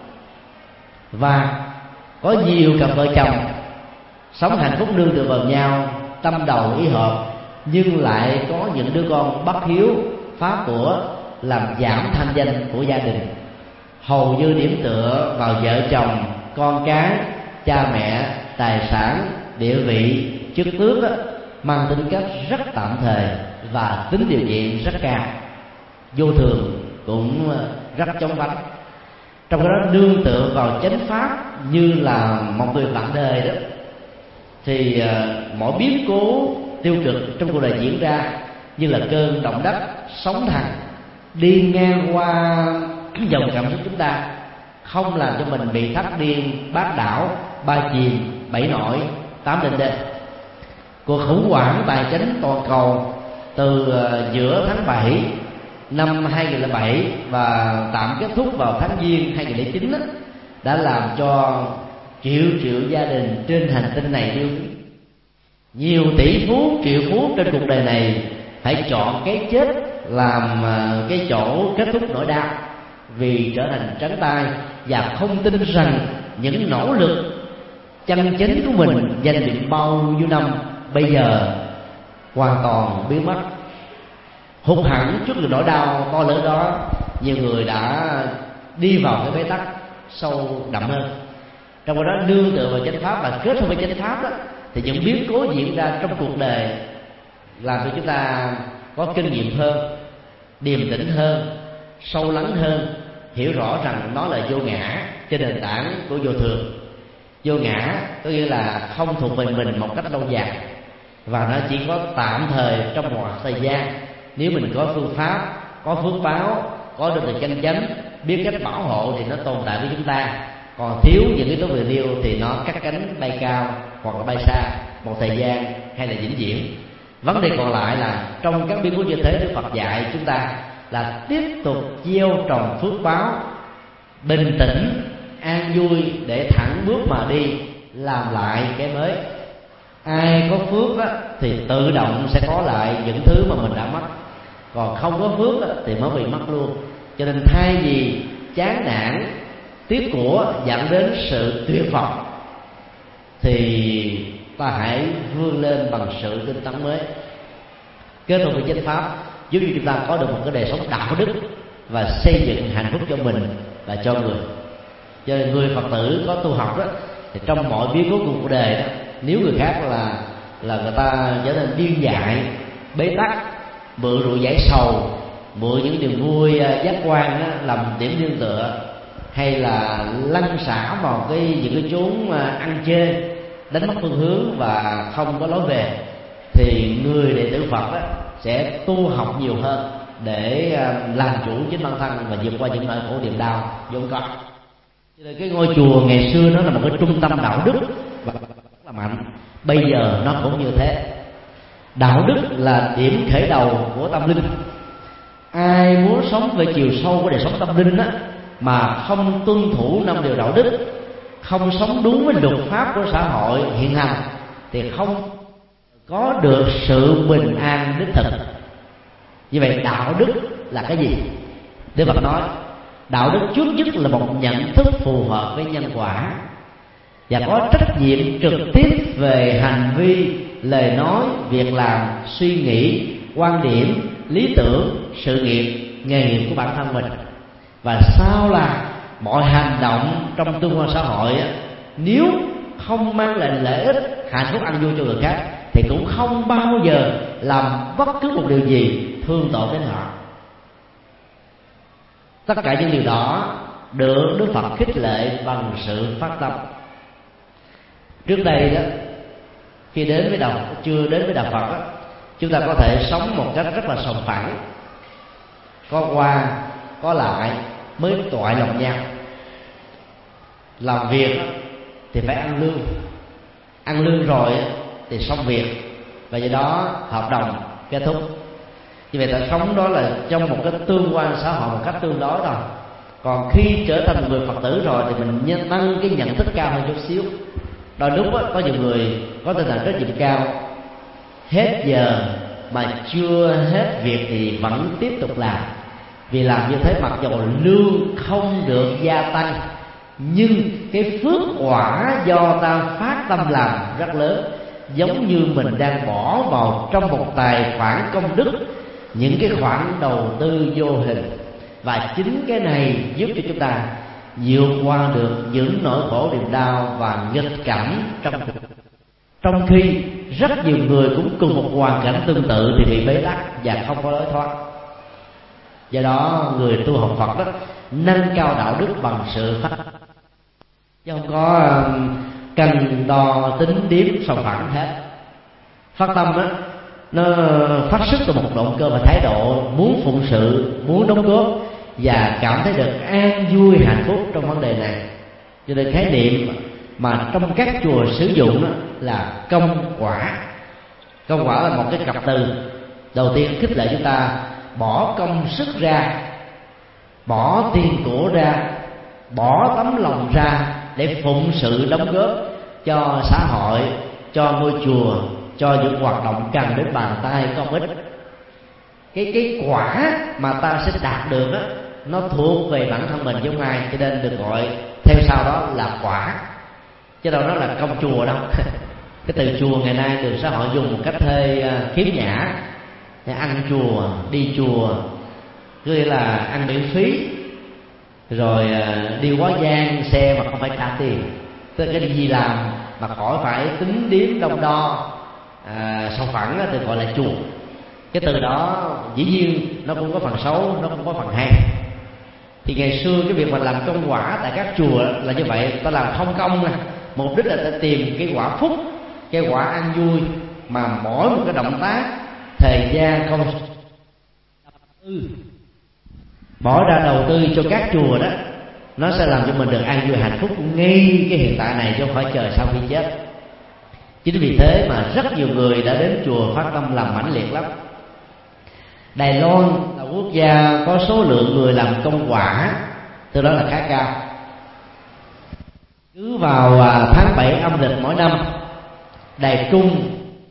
Speaker 2: và có nhiều cặp vợ chồng sống hạnh phúc nương tựa vào nhau, tâm đầu ý hợp, nhưng lại có những đứa con bất hiếu, phá của, làm giảm thanh danh của gia đình. Hầu như điểm tựa vào vợ chồng, con cái, cha mẹ, tài sản, địa vị, chức tước đó, mang tính cách rất tạm thời và tính điều kiện rất cao, vô thường cũng rất chóng vánh. Trong đó nương tựa vào chánh pháp như là một người bạn đời đó, thì mỗi biến cố tiêu cực trong cuộc đời diễn ra như là cơn động đất, sóng thần đi ngang qua dòng cảm xúc chúng ta, không làm cho mình bị thất điên bát đảo, 3 chìm 7 nổi 8 định đê. Cuộc khủng hoảng tài chính toàn cầu từ giữa tháng 7 năm 2007 và tạm kết thúc vào tháng Giêng 2009 đó, đã làm cho triệu gia đình trên hành tinh này điêu. Nhiều tỷ phú, triệu phú trên cuộc đời này phải chọn cái chết làm cái chỗ kết thúc nỗi đau, vì trở thành trắng tay và không tin rằng những nỗ lực chân chính của mình dành được bao nhiêu năm bây giờ hoàn toàn biến mất. Hụt hẫng trước nỗi đau to lớn đó, nhiều người đã đi vào cái bế tắc sâu đậm hơn. Trong đó nương tựa vào chánh pháp và kết hợp với chánh pháp đó, thì những biến cố diễn ra trong cuộc đời làm cho chúng ta có kinh nghiệm hơn, điềm tĩnh hơn, sâu lắng hơn, hiểu rõ rằng nó là vô ngã trên nền tảng của vô thường. Vô ngã có nghĩa là không thuộc về mình một cách lâu dài, và nó chỉ có tạm thời trong một thời gian. Nếu mình có phương pháp, có phước báo, có được từ chân chánh, biết cách bảo hộ thì nó tồn tại với chúng ta. Còn thiếu những cái tố vừa nêu thì nó cắt cánh bay cao hoặc là bay xa một thời gian hay là vĩnh viễn. Vấn đề còn lại là trong các biến cố như thế, Đức Phật dạy chúng ta là tiếp tục gieo trồng phước báo, bình tĩnh, an vui để thẳng bước mà đi, làm lại cái mới. Ai có phước á, thì tự động sẽ có lại những thứ mà mình đã mất, còn không có phước á, thì mới bị mất luôn. Cho nên thay vì chán nản tiếc của dẫn đến sự tuyệt vọng, thì ta hãy vươn lên bằng sự tinh tấn mới, kết hợp với chánh pháp, giúp cho chúng ta có được một cái đời sống đạo đức và xây dựng hạnh phúc cho mình và cho người. Cho nên người Phật tử có tu học đó, thì trong mọi biến cố của cuộc đời đó, nếu người khác là người ta trở nên điên dại, bế tắc, mượn rượu giải sầu, mượn những niềm vui giác quan đó, làm điểm nương tựa, hay là lăn xả vào những cái chốn ăn chơi, đánh mất phương hướng và không có lối về, thì người đệ tử Phật đó sẽ tu học nhiều hơn để làm chủ chính bản thân và vượt qua những nỗi khổ niềm đau vốn có. Cho nên cái ngôi chùa ngày xưa nó là một cái trung tâm đạo đức và rất là mạnh. Bây giờ nó cũng như thế. Đạo đức là điểm khởi đầu của tâm linh. Ai muốn sống về chiều sâu của đời sống tâm linh á, mà không tuân thủ 5 điều đạo đức, không sống đúng với luật pháp của xã hội hiện hành, thì không có được sự bình an đích thực. Như vậy đạo đức là cái gì? Đức Phật nói đạo đức trước nhất là một nhận thức phù hợp với nhân quả, và có trách nhiệm trực tiếp về hành vi, lời nói, việc làm, suy nghĩ, quan điểm, lý tưởng, sự nghiệp, nghề nghiệp của bản thân mình. Và sau là mọi hành động trong tương quan xã hội nếu không mang lại lợi ích, hạnh phúc, an vui cho người khác, thì cũng không bao giờ làm bất cứ một điều gì thương tổn đến họ. Tất cả những điều đó được Đức Phật khích lệ bằng sự phát tâm. Trước đây đó, khi đến với chưa đến với đạo Phật đó, chúng ta có thể sống một cách rất là sòng phẳng, có qua có lại mới toại lòng nhau. Làm việc thì phải ăn lương rồi thì xong việc, và do đó hợp đồng kết thúc. Như vậy ta sống đó là trong một cái tương quan xã hội một cách tương đối thôi. Còn khi trở thành người Phật tử rồi thì mình nâng cái nhận thức cao hơn chút xíu. Đôi lúc có nhiều người có tinh thần trách nhiệm cao, hết giờ mà chưa hết việc thì vẫn tiếp tục làm. Vì làm như thế mặc dù lương không được gia tăng, nhưng cái phước quả do ta phát tâm làm rất lớn, giống như mình đang bỏ vào trong một tài khoản công đức những cái khoản đầu tư vô hình. Và chính cái này giúp cho chúng ta vượt qua được những nỗi khổ niềm đau và nghịch cảnh trong khi rất nhiều người cũng cùng một hoàn cảnh tương tự thì bị bế tắc và không có lối thoát. Do đó người tu học Phật đó nâng cao đạo đức bằng sự phát, chứ không có cân đo tính điếm sòng phẳng hết. Phát tâm đó nó phát xuất từ một động cơ và thái độ muốn phụng sự, muốn đóng góp và cảm thấy được an vui hạnh phúc trong vấn đề này. Cho nên khái niệm mà trong các chùa sử dụng đó là công quả. Công quả là một cái cặp từ đầu tiên khích lệ chúng ta bỏ công sức ra, bỏ tiền của ra, bỏ tấm lòng ra để phụng sự đóng góp cho xã hội, cho ngôi chùa, cho những hoạt động cần đến bàn tay công ích. Cái quả mà ta sẽ đạt được đó, nó thuộc về bản thân mình giống ai, cho nên được gọi theo sau đó là quả, chứ đâu đó là công chùa đâu. Cái từ chùa ngày nay được xã hội dùng một cách hơi khiếm nhã, ăn chùa, đi chùa, Cứ nghĩa là ăn miễn phí, rồi đi quá gian xe mà không phải trả tiền. Tức là cái gì làm mà khỏi phải tính điếm đông đo, sòng phẳng thì gọi là chùa. Cái từ đó dĩ nhiên nó cũng có phần xấu, nó cũng có phần hay. Thì ngày xưa cái việc mà làm công quả tại các chùa là như vậy, ta làm không công nè, mục đích là ta tìm cái quả phúc, cái quả an vui, mà mỗi một cái động tác, thời gian, công bỏ ra đầu tư cho các chùa đó, nó sẽ làm cho mình được an vui hạnh phúc ngay cái hiện tại này, chứ không phải chờ sau khi chết. Chính vì thế mà rất nhiều người đã đến chùa phát tâm làm mãnh liệt lắm. Đài Loan là quốc gia có số lượng người làm công quả từ đó là khá cao. Cứ vào tháng 7 âm lịch mỗi năm, Đài Trung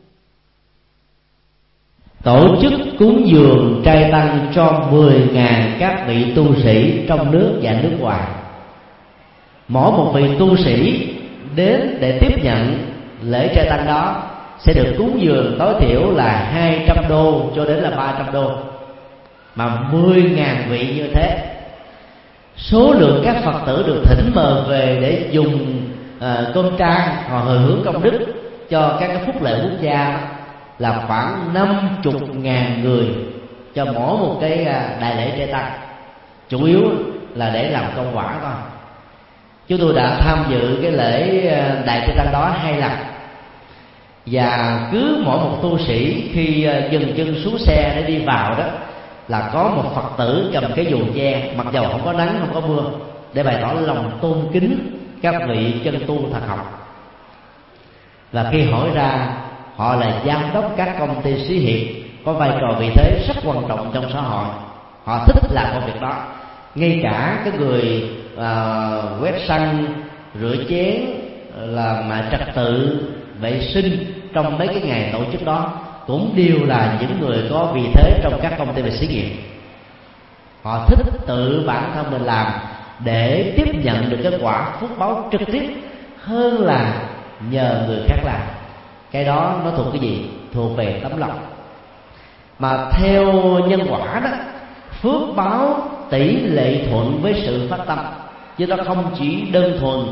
Speaker 2: tổ chức cúng dường trai tăng cho 10.000 các vị tu sĩ trong nước và nước ngoài. Mỗi một vị tu sĩ đến để tiếp nhận lễ trai tăng đó sẽ được cúng dường tối thiểu là 200 đô cho đến là 300 đô. Mà 10.000 vị như thế, số lượng các Phật tử được thỉnh mời về để dùng cơm trang hoặc hồi hướng công đức cho các cái phúc lệ quốc gia là khoảng 50.000 người cho mỗi một cái đại lễ trai tăng, chủ yếu là để làm công quả thôi. Chúng tôi đã tham dự cái lễ đại trai tăng đó 2 lần, và cứ mỗi một tu sĩ khi dừng chân xuống xe để đi vào đó là có một Phật tử cầm cái dù che, mặc dầu không có nắng không có mưa, để bày tỏ lòng tôn kính các vị chân tu thật học. Và khi hỏi ra, họ là giám đốc các công ty xí nghiệp, có vai trò vị thế rất quan trọng trong xã hội, họ thích làm công việc đó. Ngay cả cái người quét sân, rửa chén, làm trật tự vệ sinh trong mấy cái ngày tổ chức đó cũng đều là những người có vị thế trong các công ty về xí nghiệp. Họ thích tự bản thân mình làm để tiếp nhận được kết quả phước báo trực tiếp hơn là nhờ người khác làm. Cái đó nó thuộc cái gì? Thuộc về tấm lòng. Mà theo nhân quả đó, phước báo tỷ lệ thuận với sự phát tâm, chứ nó không chỉ đơn thuần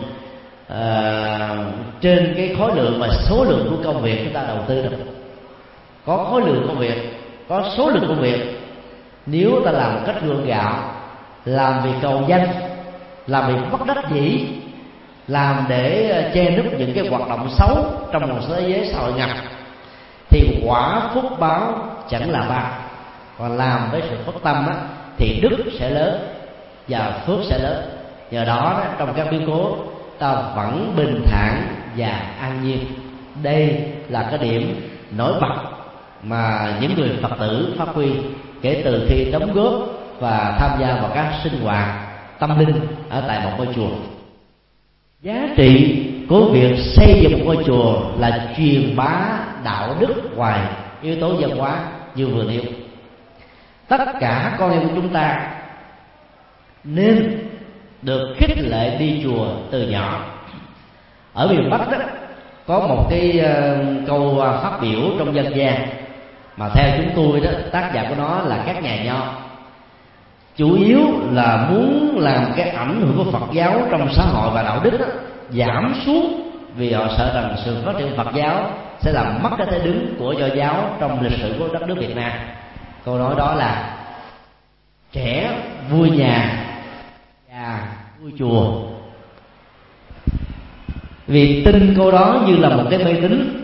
Speaker 2: trên cái khối lượng và số lượng của công việc chúng ta đầu tư được. Có khối lượng công việc, có số lượng công việc, nếu ta làm một cách gượng gạo, làm vì cầu danh, làm vì bất đắc dĩ, làm để che núp những cái hoạt động xấu trong một thế giới xã hội ngầm, thì quả phúc báo chẳng là bao. Còn làm với sự phát tâm á, thì đức sẽ lớn và phước sẽ lớn. Nhờ đó trong các biến cố ta vẫn bình thản và an nhiên. Đây là cái điểm nổi bật mà những người Phật tử phát huy kể từ khi đóng góp và tham gia vào các sinh hoạt tâm linh ở tại một ngôi chùa. Giá trị của việc xây dựng một ngôi chùa là truyền bá đạo đức ngoài yếu tố văn hóa như vừa nêu. Tất cả con em của chúng ta nên được khích lệ đi chùa từ nhỏ. Ở miền Bắc đó có một cái câu phát biểu trong dân gian mà theo chúng tôi đó, tác giả của nó là các nhà nho, chủ yếu là muốn làm cái ảnh hưởng của Phật giáo trong xã hội và đạo đức đó giảm xuống, vì họ sợ rằng sự phát triển Phật giáo sẽ làm mất cái thế đứng của Do giáo trong lịch sử của đất nước Việt Nam. Câu nói đó là trẻ vui nhà, già vui chùa. Vì tin câu đó như là một cái mê tín,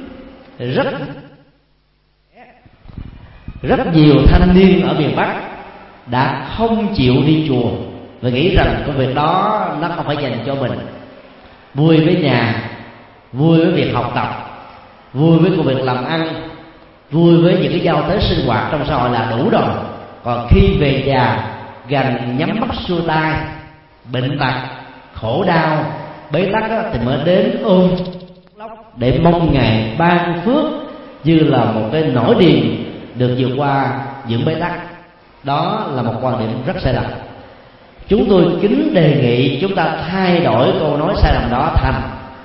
Speaker 2: rất nhiều thanh niên ở miền Bắc đã không chịu đi chùa và nghĩ rằng công việc đó nó không phải dành cho mình. Vui với nhà, vui với việc học tập, vui với công việc làm ăn, vui với những cái giao tế sinh hoạt trong xã hội là đủ rồi. Còn khi về già, gần nhắm mắt xuôi tay, bệnh tật, khổ đau, bế tắc đó, thì mới đến ôm để mong Ngài ban phước như là một cái nỗi điềm được vượt qua những bế tắc. Đó là một quan điểm rất sai lầm. Chúng tôi kính đề nghị chúng ta thay đổi câu nói sai lầm đó thành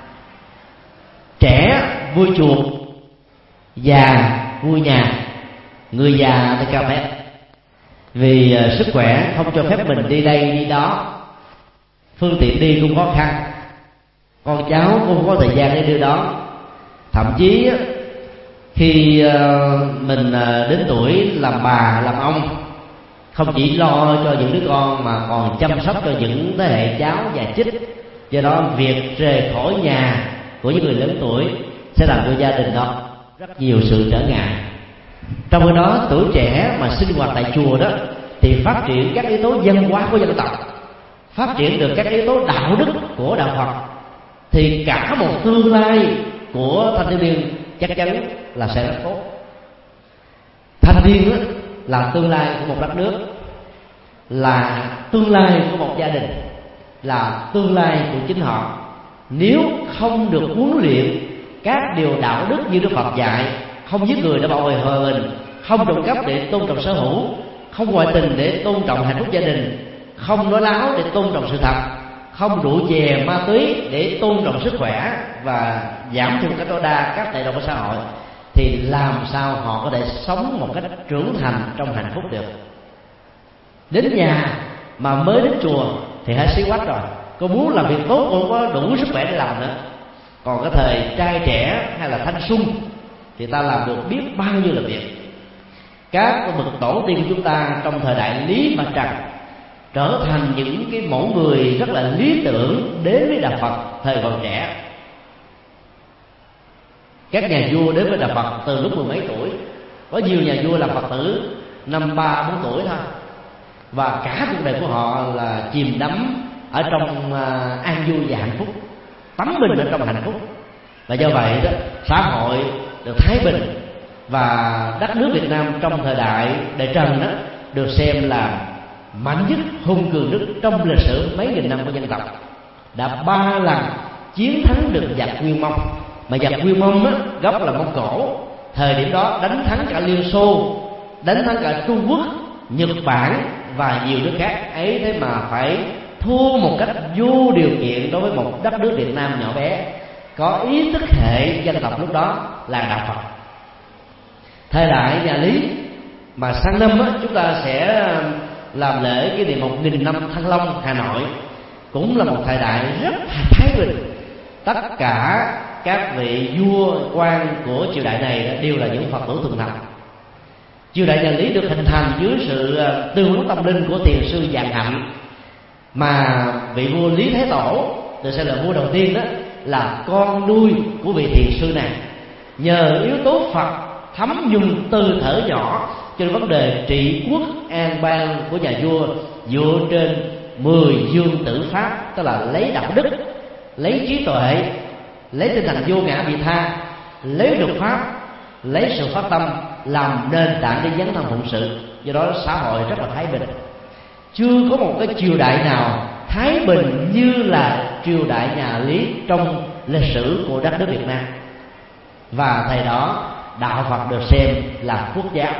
Speaker 2: trẻ vui chùa, già vui nhà. Người già thì cần phải vì sức khỏe không cho phép mình đi đây đi đó, phương tiện đi cũng khó khăn, con cháu cũng không có thời gian để đưa đón. Thậm chí khi mình đến tuổi làm bà làm ông, không chỉ lo cho những đứa con mà còn chăm sóc cho những thế hệ cháu và chích. Do đó việc rời khỏi nhà của những người lớn tuổi sẽ làm cho gia đình đó rất nhiều sự trở ngại. Trong khi đó tuổi trẻ mà sinh hoạt tại chùa đó thì phát triển các yếu tố văn hóa của dân tộc, phát triển được các yếu tố đạo đức của đạo Phật, thì cả một tương lai của thanh thiếu niên chắc chắn là sẽ rất tốt. Thanh niên là tương lai của một đất nước, là tương lai của một gia đình, là tương lai của chính họ. Nếu không được huấn luyện các điều đạo đức như Đức Phật dạy, không giết người để bảo vệ hòa bình, không trộm cắp để tôn trọng sở hữu, không ngoại tình để tôn trọng hạnh phúc gia đình, không nói láo để tôn trọng sự thật, không rượu chè ma túy để tôn trọng sức khỏe và giảm thiểu cách tối đa các tệ nạn của xã hội, thì làm sao họ có thể sống một cách trưởng thành trong hạnh phúc được? Đến nhà mà mới đến chùa thì hết xí quách rồi, có muốn làm việc tốt cũng có đủ sức khỏe để làm nữa. Còn cái thời trai trẻ hay là thanh xuân thì ta làm được biết bao nhiêu là việc. Các bậc tổ tiên của chúng ta trong thời đại Lý Mạc Trần trở thành những cái mẫu người rất là lý tưởng đến với đạo Phật thời còn trẻ. Các nhà vua đến với đạo Phật từ lúc 10 mấy tuổi, có nhiều nhà vua làm Phật tử năm 3-4 tuổi thôi, và cả cuộc đời của họ là chìm đắm ở trong an vui và hạnh phúc, tắm mình ở trong hạnh phúc. Và do vậy đó, xã hội được thái bình, và đất nước Việt Nam trong thời đại Đại Trần đó được xem là mạnh nhất, hùng cường nhất trong lịch sử mấy nghìn năm của dân tộc, đã 3 lần chiến thắng được giặc Nguyên Mông. Mà giặc Nguyên Mông á, gốc là Mông Cổ, thời điểm đó đánh thắng cả Liên Xô, đánh thắng cả Trung Quốc, Nhật Bản và nhiều nước khác ấy. Thế mà phải thua một cách vô điều kiện đối với một đất nước Việt Nam nhỏ bé, có ý thức hệ dân tộc lúc đó là đạo Phật. Thời đại nhà Lý mà sang năm á, chúng ta sẽ làm lễ kỷ niệm 1000 năm Thăng Long Hà Nội, cũng là một thời đại rất thái bình. Tất cả các vị vua quan của triều đại này đều là những Phật tử thuần thành. Triều đại nhà Lý được hình thành dưới sự tư vấn tâm linh của thiền sư Vạn Hạnh, mà vị vua Lý Thái Tổ được xem là vua đầu tiên đó là con nuôi của vị thiền sư này. Nhờ yếu tố Phật thấm nhuần từ thở nhỏ cho vấn đề trị quốc an bang của nhà vua dựa trên 10 dương tử pháp, tức là lấy đạo đức, lấy trí tuệ, lấy tinh thần vô ngã vị tha, lấy luật pháp, lấy sự phát tâm làm nền tảng để dấn thân phụng sự. Do đó xã hội rất là thái bình. Chưa có một cái triều đại nào thái bình như là triều đại nhà Lý trong lịch sử của đất nước Việt Nam. Và thời đó đạo Phật được xem là quốc giáo.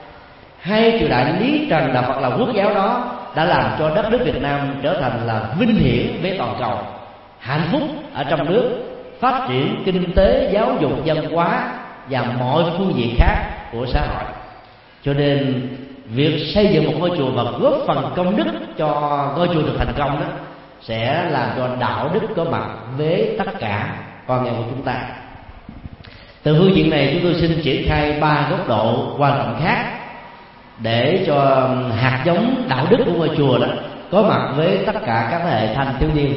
Speaker 2: Hai triều đại Lý Trần đạo Phật là quốc giáo đó đã làm cho đất nước Việt Nam trở thành là vinh hiển với toàn cầu, hạnh phúc ở trong nước, phát triển kinh tế, giáo dục, văn hóa và mọi phương diện khác của xã hội. Cho nên việc xây dựng một ngôi chùa và góp phần công đức cho ngôi chùa được thành công đó sẽ làm cho đạo đức có mặt với tất cả con em của chúng ta. Từ phương diện này chúng tôi xin triển khai 3 góc độ quan trọng khác để cho hạt giống đạo đức của ngôi chùa đó có mặt với tất cả các thế hệ thanh thiếu niên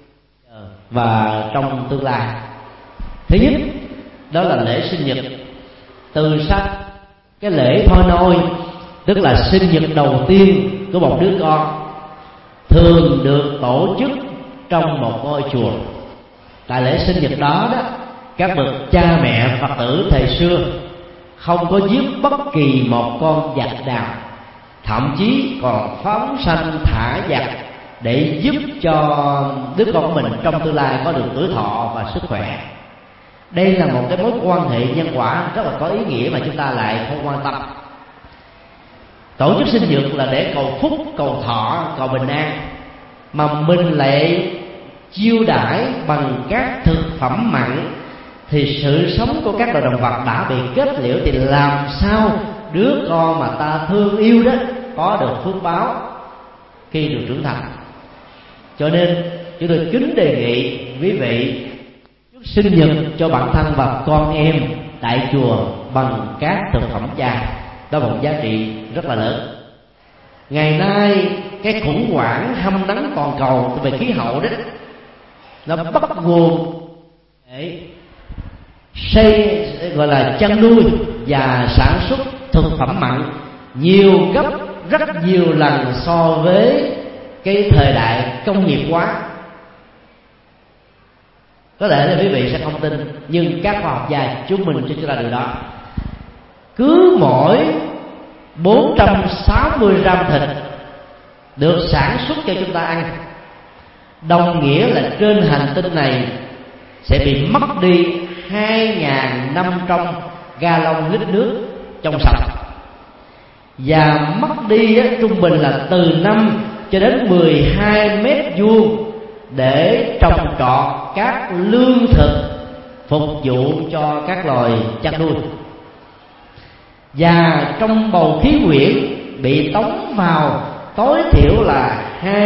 Speaker 2: và trong tương lai. Thứ nhất, đó là lễ sinh nhật. Từ sách cái lễ thôi nôi, tức là sinh nhật đầu tiên của một đứa con, thường được tổ chức trong một ngôi chùa. Tại lễ sinh nhật đó đó, các bậc cha mẹ Phật tử thời xưa không có giết bất kỳ một con vật nào, thậm chí còn phóng sanh thả vật để giúp cho đứa con của mình trong tương lai có được tuổi thọ và sức khỏe. Đây là một cái mối quan hệ nhân quả rất là có ý nghĩa mà chúng ta lại không quan tâm. Tổ chức sinh nhật là để cầu phúc, cầu thọ, cầu bình an, mà mình lại chiêu đãi bằng các thực phẩm mặn, thì sự sống của các loài động vật đã bị kết liễu, thì làm sao đứa con mà ta thương yêu đó có được phước báo khi được trưởng thành. Cho nên chúng tôi kính đề nghị quý vị chúc sinh nhật cho bản thân và con em tại chùa bằng các thực phẩm chay. Đó là một giá trị rất là lớn. Ngày nay cái khủng hoảng hâm nắng toàn cầu về khí hậu đó, nó bắt nguồn để gọi là chăn nuôi và sản xuất thực phẩm mặn nhiều gấp rất nhiều lần so với cái thời đại công nghiệp hóa. Có thể là quý vị sẽ không tin, nhưng các khoa học gia chứng minh cho chúng ta điều đó. Cứ mỗi 460 gram thịt được sản xuất cho chúng ta ăn, đồng nghĩa là trên hành tinh này sẽ bị mất đi 2.500 gallon lít nước trong sạch, và mất đi trung bình là từ 5 cho đến 12 mét vuông để trồng trọt các lương thực phục vụ cho các loài chăn nuôi. Và trong bầu khí quyển bị tống vào tối thiểu là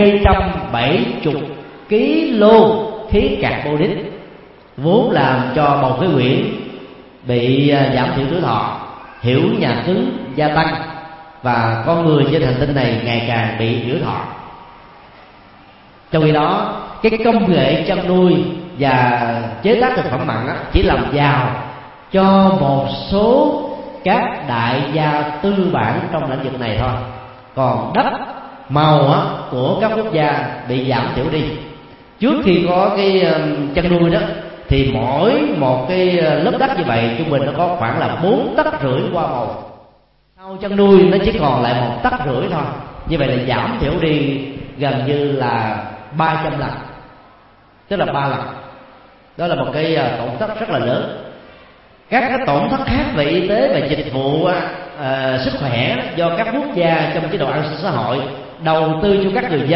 Speaker 2: 270 kg khí carbonic, vốn làm cho bầu khí quyển bị giảm thiểu tuổi thọ, hiểu nhà cứng gia tăng, và con người trên hành tinh này ngày càng bị yếu thọ. Trong khi đó, cái công nghệ chăn nuôi và chế tác thực phẩm mặn chỉ làm giàu cho một số các đại gia tư bản trong lĩnh vực này thôi. Còn đất màu của các quốc gia bị giảm thiểu đi. Trước khi có cái chăn nuôi đó thì mỗi một cái lớp đất như vậy trung bình nó có khoảng là 4,5 tấc hoa màu. Sau chăn nuôi nó chỉ còn lại 1,5 tấc thôi. Như vậy là giảm thiểu đi gần như là 300 lần, tức là 3 lần. Đó là một cái tổn thất rất là lớn. Các cái tổn thất khác về y tế và dịch vụ sức khỏe do các quốc gia trong chế độ an sinh xã hội đầu tư cho các người dân,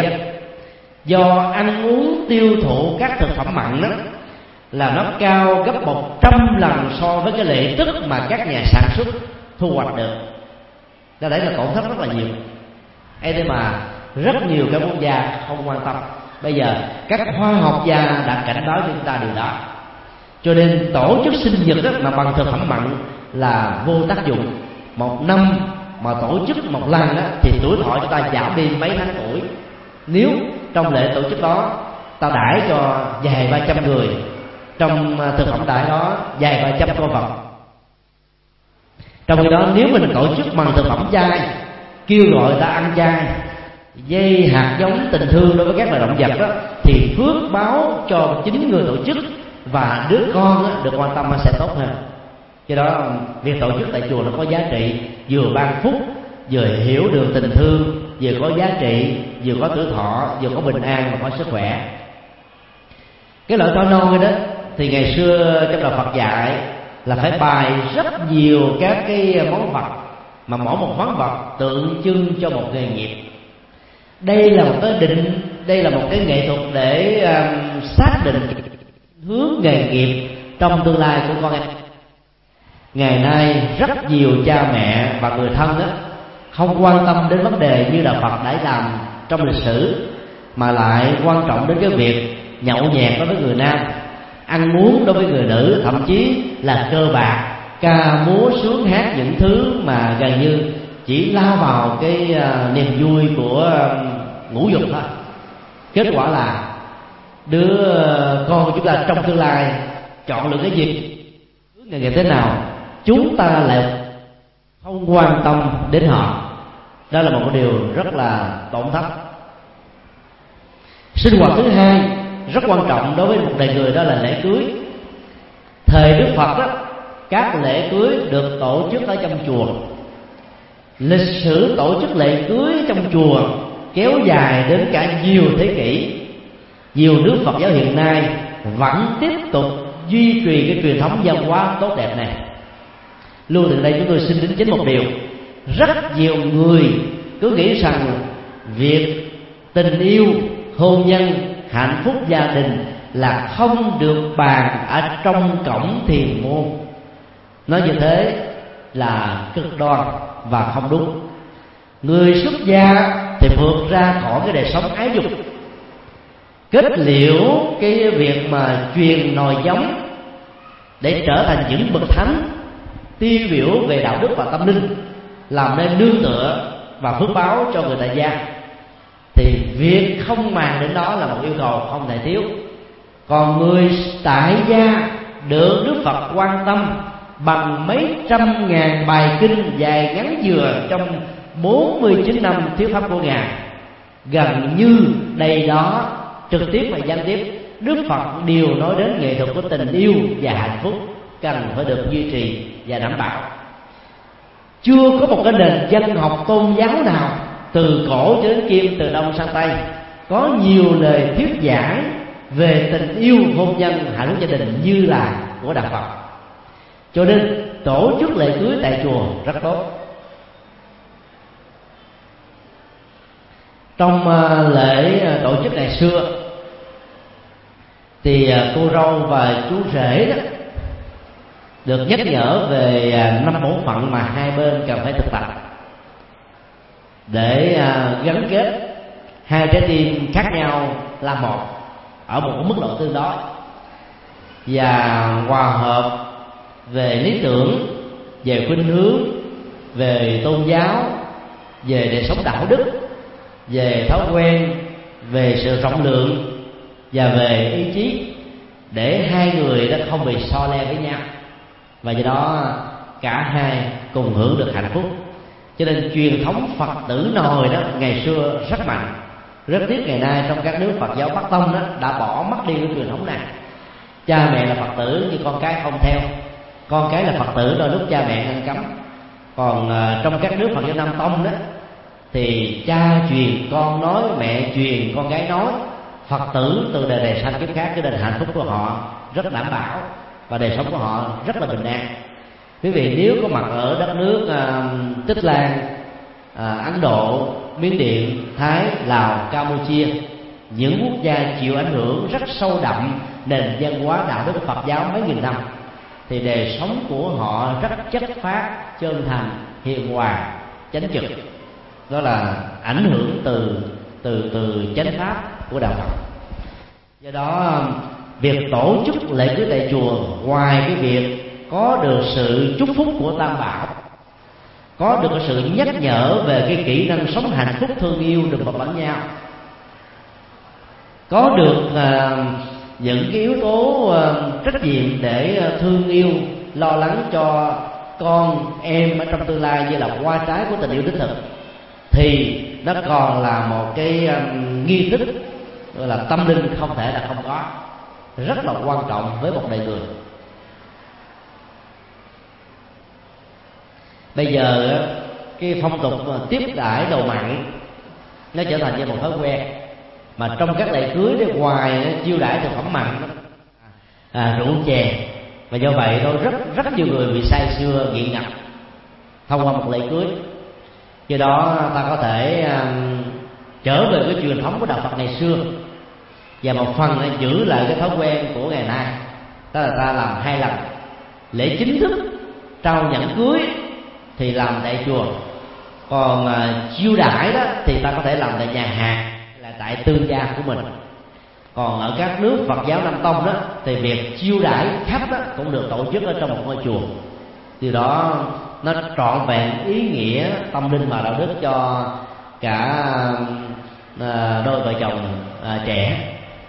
Speaker 2: do ăn uống tiêu thụ các thực phẩm mặn đó, là nó cao gấp 100 lần so với cái lợi tức mà các nhà sản xuất thu hoạch được. Đó đấy là tổn thất rất là nhiều. Thế mà rất nhiều các quốc gia không quan tâm. Bây giờ các khoa học gia đã cảnh báo chúng ta điều đó. Cho nên tổ chức sinh nhật mà bằng thực phẩm mặn là vô tác dụng. Một năm mà tổ chức một lần thì tuổi thọ chúng ta giảm đi mấy tháng tuổi. Nếu trong lễ tổ chức đó ta đãi cho vài 300 người, trong thực phẩm đãi đó vài 300 con vật. Trong khi đó nếu mình tổ chức bằng thực phẩm chay, kêu gọi ta ăn chay, dây hạt giống tình thương đối với các loài động vật đó, thì phước báo cho chính người tổ chức và đứa con được quan tâm sẽ tốt hơn. Do đó việc tổ chức tại chùa nó có giá trị, vừa ban phúc, vừa hiểu được tình thương, vừa có giá trị, vừa có tuổi thọ, vừa có bình an và có sức khỏe. Cái loại to non đó thì ngày xưa trong đạo Phật dạy là phải bày rất nhiều các cái món vật, mà mỗi một món vật tượng trưng cho một nghề nghiệp. Đây là một cái nghệ thuật để xác định hướng nghề nghiệp trong tương lai của con em. Ngày nay rất nhiều cha mẹ và người thân không quan tâm đến vấn đề như đạo Phật đã làm trong lịch sử, mà lại quan trọng đến cái việc nhậu nhẹt đối với người nam, ăn uống đối với người nữ, thậm chí là cơ bạc, ca múa sướng hát, những thứ mà gần như chỉ lao vào cái niềm vui của ngũ dục thôi. Kết quả là đứa con của chúng ta trong tương lai chọn lựa cái gì, nghề nghiệp thế nào, chúng ta lại không quan tâm đến họ. Đó là một cái điều rất là tổn thất. Sinh hoạt thứ hai rất quan trọng đối với một đời người, đó là lễ cưới. Thời Đức Phật đó, các lễ cưới được tổ chức ở trong chùa. Lịch sử tổ chức lễ cưới trong chùa kéo dài đến cả nhiều thế kỷ. Nhiều nước Phật giáo hiện nay vẫn tiếp tục duy trì cái truyền thống văn hóa tốt đẹp này. Luôn từ đây chúng tôi xin đính chính một điều: rất nhiều người cứ nghĩ rằng việc tình yêu, hôn nhân, hạnh phúc gia đình là không được bàn ở trong cổng thiền môn. Nói như thế là cực đoan và không đúng. Người xuất gia thì vượt ra khỏi cái đời sống ái dục, kết liễu cái việc mà truyền nòi giống để trở thành những bậc thánh tiêu biểu về đạo đức và tâm linh, làm nên nương tựa và phước báo cho người tại gia. Thì việc không màng đến đó là một yêu cầu không thể thiếu. Còn người tại gia được Đức Phật quan tâm bằng mấy trăm ngàn bài kinh dài ngắn dừa trong 49 năm thuyết pháp của Ngài, gần như đầy đó trực tiếp và gián tiếp Đức Phật đều nói đến nghệ thuật của tình yêu và hạnh phúc cần phải được duy trì và đảm bảo. Chưa có một cái nền văn học tôn giáo nào từ cổ cho đến kim, từ đông sang tây có nhiều lời thuyết giảng về tình yêu, hôn nhân, hạnh phúc gia đình như là của đạo Phật. Cho nên tổ chức lễ cưới tại chùa rất tốt. Trong lễ tổ chức ngày xưa thì cô dâu và chú rể đó được nhắc nhở về 5 bổn phận mà hai bên cần phải thực tập để gắn kết hai trái tim khác nhau là một ở một mức độ tương đối và hòa hợp về lý tưởng, về khuynh hướng, về tôn giáo, về đời sống đạo đức, về thói quen, về sự rộng lượng và về ý chí, để hai người đó không bị so le với nhau, và do đó cả hai cùng hưởng được hạnh phúc. Cho nên truyền thống Phật tử nòi đó ngày xưa rất mạnh. Rất tiếc ngày nay trong các nước Phật giáo Bắc Tông đó đã bỏ mất đi cái truyền thống này. Cha mẹ là Phật tử nhưng con cái không theo, con cái là Phật tử đôi lúc cha mẹ ngăn cấm. Còn trong các nước Phật giáo Nam Tông đó thì cha truyền con nói, mẹ truyền con gái nói. Phật tử từ đời này sang kiếp khác, cho nên hạnh phúc của họ rất đảm bảo và đời sống của họ rất là bình an. Quý vị nếu có mặt ở đất nước Tích Lan, Ấn Độ, Miến Điện, Thái, Lào, Campuchia, những quốc gia chịu ảnh hưởng rất sâu đậm nền văn hóa đạo đức Phật giáo mấy nghìn năm, thì đời sống của họ rất chất phác, chân thành, hiền hòa, chánh trực. Đó là ảnh hưởng từ chánh pháp của đạo Phật. Do đó việc tổ chức lễ cưới tại chùa, ngoài cái việc có được sự chúc phúc của Tam Bảo, có được sự nhắc nhở về cái kỹ năng sống hạnh phúc, thương yêu đùm bọc lẫn nhau, có được những cái yếu tố trách nhiệm để thương yêu, lo lắng cho con em ở trong tương lai như là hoa trái của tình yêu đích thực, thì nó còn là một cái nghi thức gọi là tâm linh không thể là không có, rất là quan trọng với một đời người. Bây giờ cái phong tục tiếp đãi đồ mặn nó trở thành như một thói quen, mà trong các lễ cưới để ngoài chiêu đãi thực phẩm mặn, rượu chè, và do vậy đó rất nhiều người bị say sưa nghiện ngập thông qua một lễ cưới. Do đó ta có thể trở về cái truyền thống của đạo Phật ngày xưa, và một phần giữ lại cái thói quen của ngày nay, đó là ta làm 2 lần. Lễ chính thức trao nhẫn cưới thì làm tại chùa, còn chiêu đãi đó thì ta có thể làm tại nhà hàng, là tại tư gia của mình. Còn ở các nước Phật giáo Nam Tông đó thì việc chiêu đãi khách đó cũng được tổ chức ở trong một ngôi chùa. Từ đó nó trọn vẹn ý nghĩa tâm linh và đạo đức cho cả đôi vợ chồng trẻ.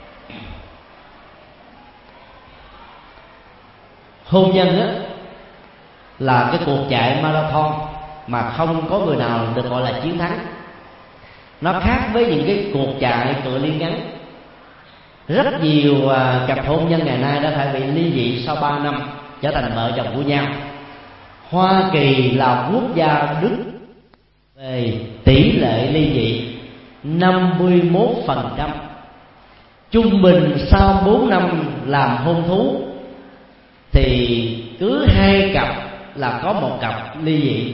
Speaker 2: Hôn nhân á là cái cuộc chạy marathon mà không có người nào được gọi là chiến thắng. Nó khác với những cái cuộc chạy cự ly ngắn. Rất nhiều cặp hôn nhân ngày nay đã phải bị ly dị sau 3 năm trở thành vợ chồng của nhau. Hoa Kỳ là quốc gia đứng về tỷ lệ ly dị 51%. Trung bình sau 4 năm làm hôn thú thì cứ 2 cặp là có 1 cặp ly dị.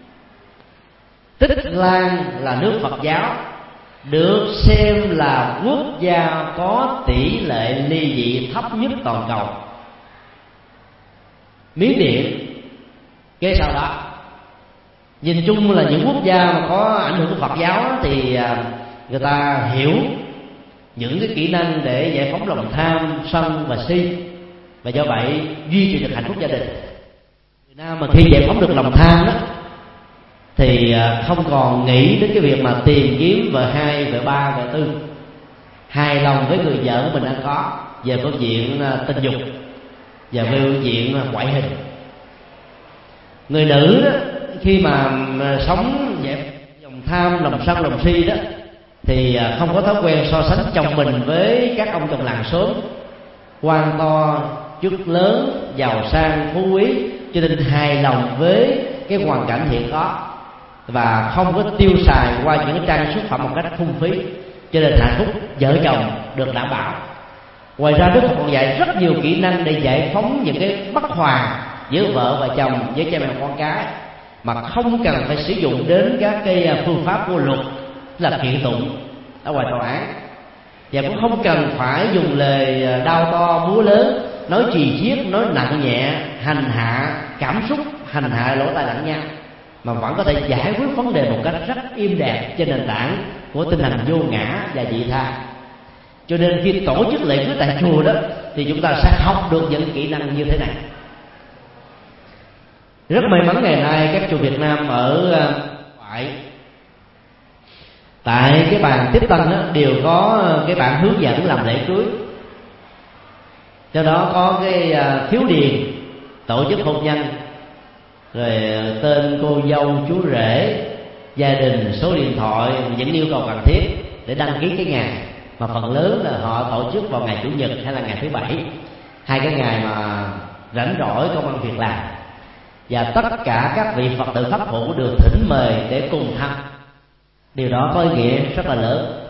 Speaker 2: Tích Lan là nước Phật giáo, được xem là quốc gia có tỷ lệ ly dị thấp nhất toàn cầu. Miến Điện kế sau đó. Nhìn chung là những quốc gia mà có ảnh hưởng của Phật giáo thì người ta hiểu những cái kỹ năng để giải phóng lòng tham, sân và si, và do vậy duy trì được hạnh phúc gia đình. Việt Nam mà khi giải phóng được lòng tham đó thì không còn nghĩ đến cái việc mà tìm kiếm vợ hai, vợ ba, vợ tư, hài lòng với người vợ của mình đang có về phương diện tình dục và về phương diện ngoại hình. Người nữ đó, khi mà sống giải lòng tham, lòng sân, lòng si đó thì không có thói quen so sánh chồng mình với các ông chồng làng xóm quan to, chức lớn, giàu sang, phú quý, cho nên hài lòng với cái hoàn cảnh hiện có và không có tiêu xài qua những cái trang xuất phẩm một cách phung phí, cho nên hạnh phúc vợ chồng được đảm bảo. Ngoài ra Đức Phật còn dạy rất nhiều kỹ năng để giải phóng những cái bất hòa giữa vợ và chồng, với cha mẹ con cái, mà không cần phải sử dụng đến các cái phương pháp của luật là kiện tụng ở ngoài tòa án, và cũng không cần phải dùng lời đao to búa lớn, nói chì chiết, nói nặng nhẹ, hành hạ cảm xúc, hành hạ lỗ tai lẫn nhau, mà vẫn có thể giải quyết vấn đề một cách rất êm đẹp trên nền tảng của tinh thần vô ngã và vị tha. Cho nên khi tổ chức lễ cưới tại chùa đó thì chúng ta sẽ học được những kỹ năng như thế này. Rất may mắn ngày nay các chùa Việt Nam ở ngoại tại cái bàn tiếp tân đó đều có cái bản hướng dẫn làm lễ cưới. Do đó có cái phiếu điền tổ chức hôn nhân, rồi tên cô dâu, chú rể, gia đình, số điện thoại, những yêu cầu cần thiết để đăng ký cái ngày, mà phần lớn là họ tổ chức vào ngày Chủ nhật hay là ngày thứ Bảy, hai cái ngày mà rảnh rỗi công ăn việc làm, và tất cả các vị Phật tử pháp hữu được thỉnh mời để cùng tham. Điều đó có ý nghĩa rất là lớn.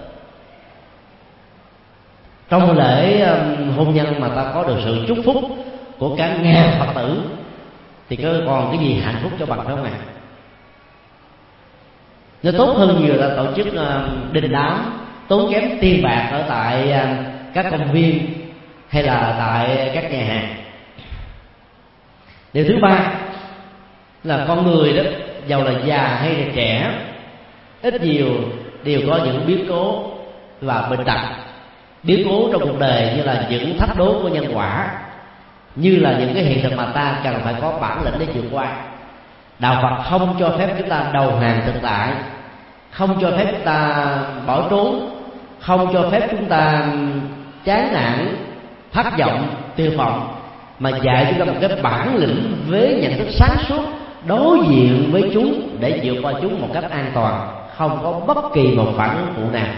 Speaker 2: Trong lễ hôn nhân mà ta có được sự chúc phúc của cả ngàn Phật tử thì có còn cái gì hạnh phúc cho bằng không ạ? Nó tốt hơn nhiều là tổ chức đình đám tốn kém tiền bạc ở tại các công viên hay là tại các nhà hàng. Điều thứ ba là con người đó, giàu là già hay là trẻ, ít nhiều đều có những biến cố và bệnh tật. Biến cố trong cuộc đời như là những thách đố của nhân quả, như là những cái hiện thực mà ta cần phải có bản lĩnh để vượt qua. Đạo Phật không cho phép chúng ta đầu hàng thực tại, không cho phép chúng ta bỏ trốn, không cho phép chúng ta chán nản, thất vọng, tiêu vọng, mà dạy chúng ta một cái bản lĩnh với nhận thức sáng suốt đối diện với chúng để vượt qua chúng một cách an toàn, không có bất kỳ một phản ứng phụ nào.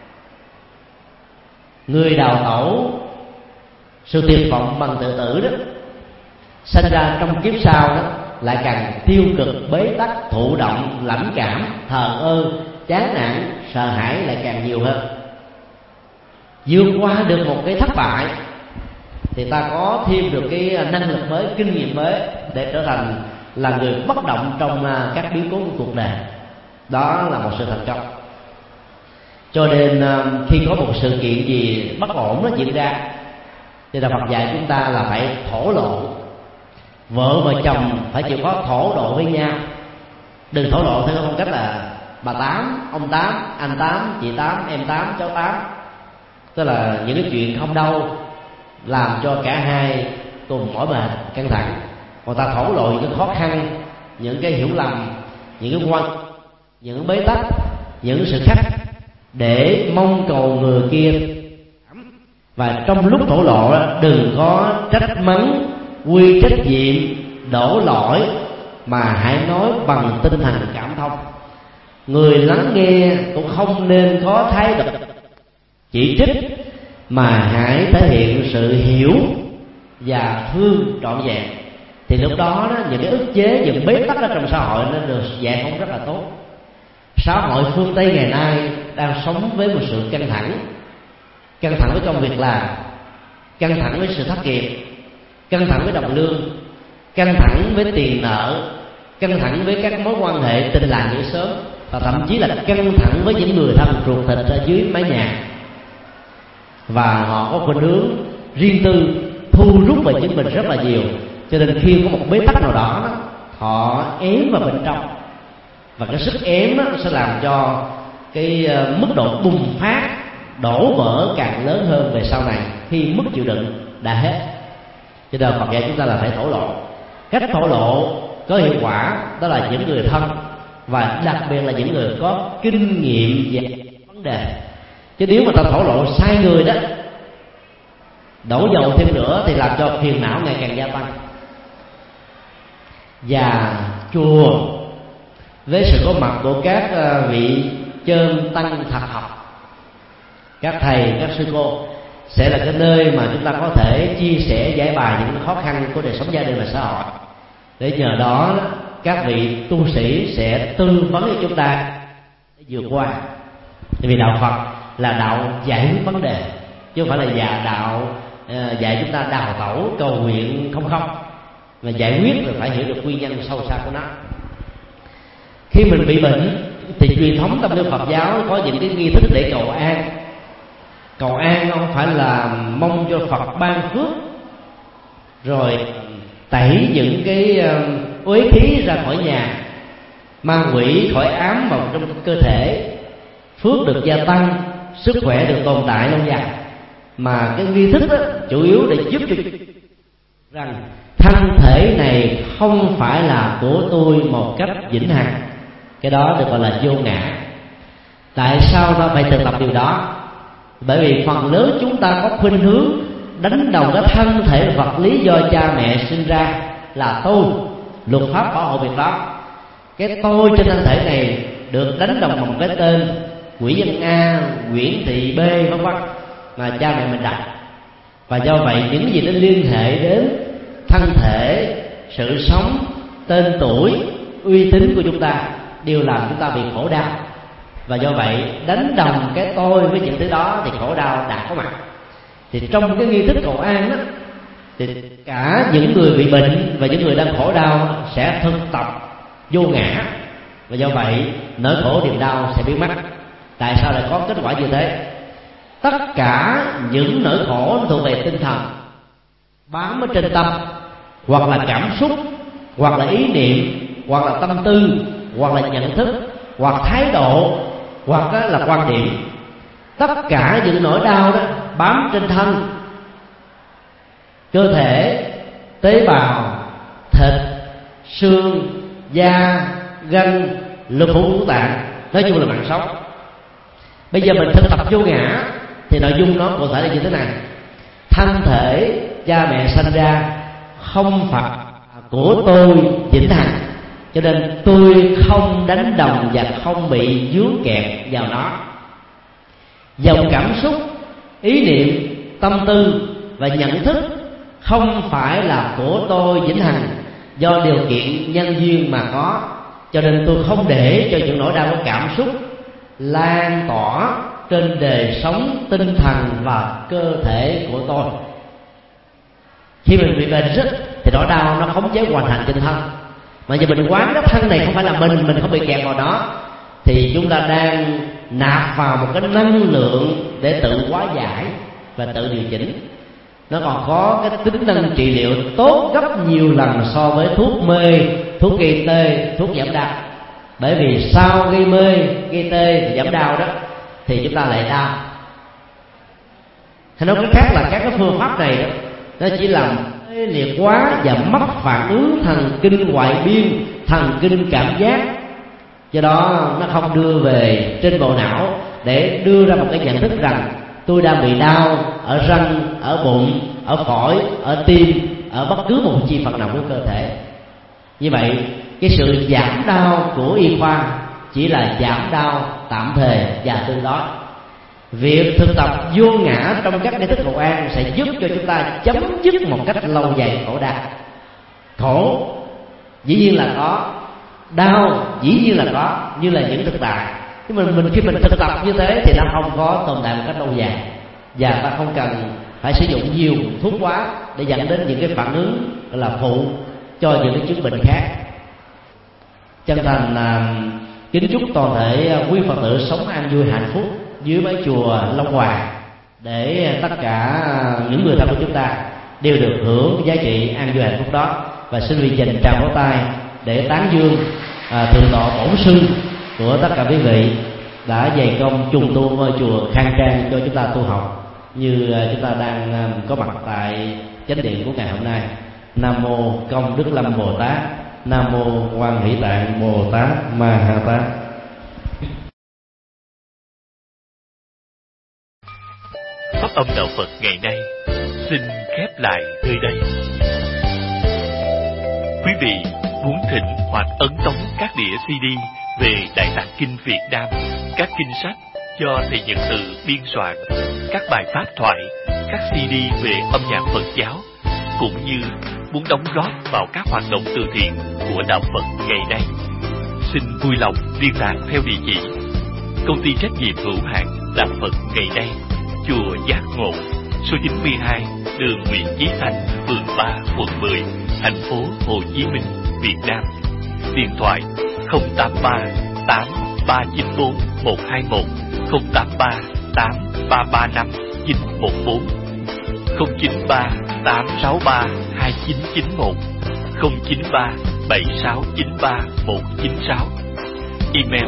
Speaker 2: Người đào tẩu sự tuyệt vọng bằng tự tử đó, sinh ra trong kiếp sau đó lại càng tiêu cực, bế tắc, thụ động, lãnh cảm, thờ ơ, chán nản, sợ hãi lại càng nhiều hơn. Vượt qua được một cái thất bại thì ta có thêm được cái năng lực mới, kinh nghiệm mới để trở thành là người bất động trong các biến cố của cuộc đời. Đó là một sự thành công. Cho nên khi có một sự kiện gì bất ổn nó diễn ra thì Đạo Phật dạy chúng ta là phải thổ lộ. Vợ và chồng phải chịu có thổ lộ với nhau. Đừng thổ lộ theo phong cách là bà Tám, ông Tám, anh Tám, chị Tám, em Tám, cháu Tám. Tức là những cái chuyện không đâu làm cho cả hai cùng mỏi mệt, căng thẳng. Còn ta thổ lộ những cái khó khăn, những cái hiểu lầm, những cái những bế tắc, những sự khác, để mong cầu người kia. Và trong lúc thổ lộ đừng có trách mắng, quy trách nhiệm, đổ lỗi, mà hãy nói bằng tinh thần cảm thông. Người lắng nghe cũng không nên có thái độ chỉ trích, mà hãy thể hiện sự hiểu và thương trọn vẹn. Thì lúc đó, những cái ức chế, những bế tắc ở trong xã hội nó được giải phóng rất là tốt. Xã hội phương Tây ngày nay đang sống với một sự căng thẳng với công việc làm, căng thẳng với sự thất nghiệp, căng thẳng với đồng lương, căng thẳng với tiền nợ, căng thẳng với các mối quan hệ tình làng nghĩa xóm, và thậm chí là căng thẳng với những người thân ruột thịt ở dưới mái nhà. Và họ có khuynh hướng riêng tư, thu rút về chính mình rất là nhiều. Cho nên khi có một bế tắc nào đó, họ ém vào bên trong và cái sức ém sẽ làm cho cái mức độ bùng phát đổ vỡ càng lớn hơn về sau này khi mức chịu đựng đã hết. Cho nên Phật dạy chúng ta là phải thổ lộ. Cách thổ lộ có hiệu quả đó là những người thân, và đặc biệt là những người có kinh nghiệm về vấn đề. Chứ nếu mà ta thổ lộ sai người đó, đổ dầu thêm nữa thì làm cho phiền não ngày càng gia tăng. Và chùa với sự có mặt của các vị chơn tăng thật học, các thầy, các sư cô sẽ là cái nơi mà chúng ta có thể chia sẻ, giải bài những khó khăn của đời sống gia đình và xã hội, để nhờ đó các vị tu sĩ sẽ tư vấn cho chúng ta để vượt qua. Vì đạo Phật là đạo giải quyết vấn đề, chứ không phải là đạo dạy chúng ta đào tẩu cầu nguyện không. Mà giải quyết là phải hiểu được nguyên nhân sâu xa của nó. Khi mình bị bệnh thì truyền thống tâm linh Phật giáo có những cái nghi thức để cầu an. Cầu an không phải là mong cho Phật ban phước rồi tẩy những cái uế khí ra khỏi nhà, ma quỷ khỏi ám vào trong cơ thể, phước được gia tăng, sức khỏe được tồn tại lâu dài. Mà cái nghi thức đó chủ yếu để giúp cho rằng thân thể này không phải là của tôi một cách vĩnh hằng. Cái đó được gọi là vô ngã. Tại sao ta phải thực tập điều đó? Bởi vì phần lớn chúng ta có khuynh hướng đánh đồng cái thân thể vật lý do cha mẹ sinh ra là tôi. Luật pháp bảo hộ việc đó. Cái tôi trên thân thể này được đánh đồng bằng cái tên Nguyễn Văn A, Nguyễn Thị B vân vân mà cha mẹ mình đặt. Và do vậy những gì nó liên hệ đến thân thể, sự sống, tên tuổi, uy tín của chúng ta đều làm chúng ta bị khổ đau. Và do vậy đánh đồng cái tôi với những thứ đó thì khổ đau đã có mặt. Thì trong cái nghi thức cầu an đó, thì cả những người bị bệnh và những người đang khổ đau sẽ thực tập vô ngã, và do vậy nỗi khổ niềm đau sẽ biến mất. Tại sao lại có kết quả như thế? Tất cả những nỗi khổ thuộc về tinh thần bám ở trên tâm, hoặc là cảm xúc, hoặc là ý niệm, hoặc là tâm tư, hoặc là nhận thức, hoặc thái độ, hoặc là quan điểm. Tất cả những nỗi đau đó bám trên thân, cơ thể, tế bào, thịt, xương, da, gân, lục phủ ngũ tạng, nói chung là mạng sống. Bây giờ mình thực tập vô ngã thì nội dung nó cụ thể là như thế này: thân thể cha mẹ sanh ra không phải của tôi vĩnh hằng, cho nên tôi không đánh đồng và không bị vướng kẹt vào nó. Dòng cảm xúc, ý niệm, tâm tư và nhận thức không phải là của tôi vĩnh hằng, do điều kiện nhân duyên mà có, cho nên tôi không để cho những nỗi đau của cảm xúc lan tỏa trên đời sống tinh thần và cơ thể của tôi. Khi mình bị bệnh thì nỗi đau nó khống chế hoàn thành trên thân, mà giờ mình quán cái thân này không phải là mình không bị kẹt vào đó, thì chúng ta đang nạp vào một cái năng lượng để tự hóa giải và tự điều chỉnh. Nó còn có cái tính năng trị liệu tốt gấp nhiều lần so với thuốc mê, thuốc gây tê, thuốc giảm đau. Bởi vì sau gây mê, gây tê, giảm đau đó thì chúng ta lại đau. Hay nói cách khác là các cái phương pháp này đó, nó chỉ làm tê liệt quá và mất phản ứng thần kinh ngoại biên, thần kinh cảm giác. Do đó nó không đưa về trên bộ não để đưa ra một cái nhận thức rằng tôi đang bị đau ở răng, ở bụng, ở phổi, ở tim, ở bất cứ một chi phần nào của cơ thể. Như vậy cái sự giảm đau của y khoa chỉ là giảm đau tạm thời và tương đối. Việc thực tập vô ngã trong các nghi thức cầu an sẽ giúp cho chúng ta chấm dứt một cách lâu dài khổ đau. Khổ dĩ nhiên là có, đau dĩ nhiên là có, như là những thực tại. Nhưng mình khi mình thực tập như thế thì nó không có tồn tại một cách lâu dài, và ta không cần phải sử dụng nhiều thuốc quá để dẫn đến những cái phản ứng là phụ cho những cái chứng bệnh khác. Chân thành kính chúc toàn thể quý Phật tử sống an vui hạnh phúc dưới mái chùa Long Hòa, để tất cả những người thân của chúng ta đều được hưởng giá trị an vui hạnh phúc đó. Và xin vì dành tràng pháo tay để tán dương thượng tọa bổn sư của tất cả quý vị đã dày công trùng tu ngôi chùa khang trang cho chúng ta tu học, như chúng ta đang có mặt tại chánh điện của ngày hôm nay. Nam mô Công Đức Lâm Bồ Tát, Nam mô Quan Hỷ Tạng Bồ Tát Ma Ha Tát.
Speaker 3: Pháp âm đạo Phật ngày nay xin khép lại nơi đây. Quý vị muốn thỉnh hoặc ấn tống các đĩa CD về Đại Tạng Kinh Việt Nam, các kinh sách do thầy Nhật Từ biên soạn, các bài pháp thoại, các CD về âm nhạc Phật giáo, cũng như muốn đóng góp vào các hoạt động từ thiện của đạo Phật ngày nay, xin vui lòng liên lạc theo địa chỉ Công ty trách nhiệm hữu hạn Đạo Phật ngày nay, chùa Giác Ngộ, số 92, đường Nguyễn Chí Thanh, phường 3, quận 10, thành phố Hồ Chí Minh, Việt Nam. Điện thoại 083 8394 121, 083 8335 914, 093 863 2991, 093 7693 196. Email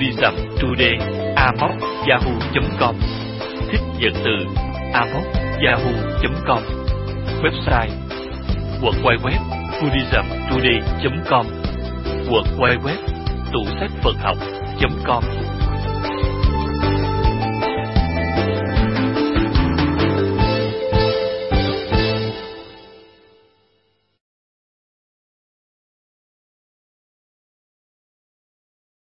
Speaker 3: buddhismtoday@yahoo.com, thích dẫn từ @yahoo.com. Website www.buddhismtoday.com, www.tủ sách Phật học.com.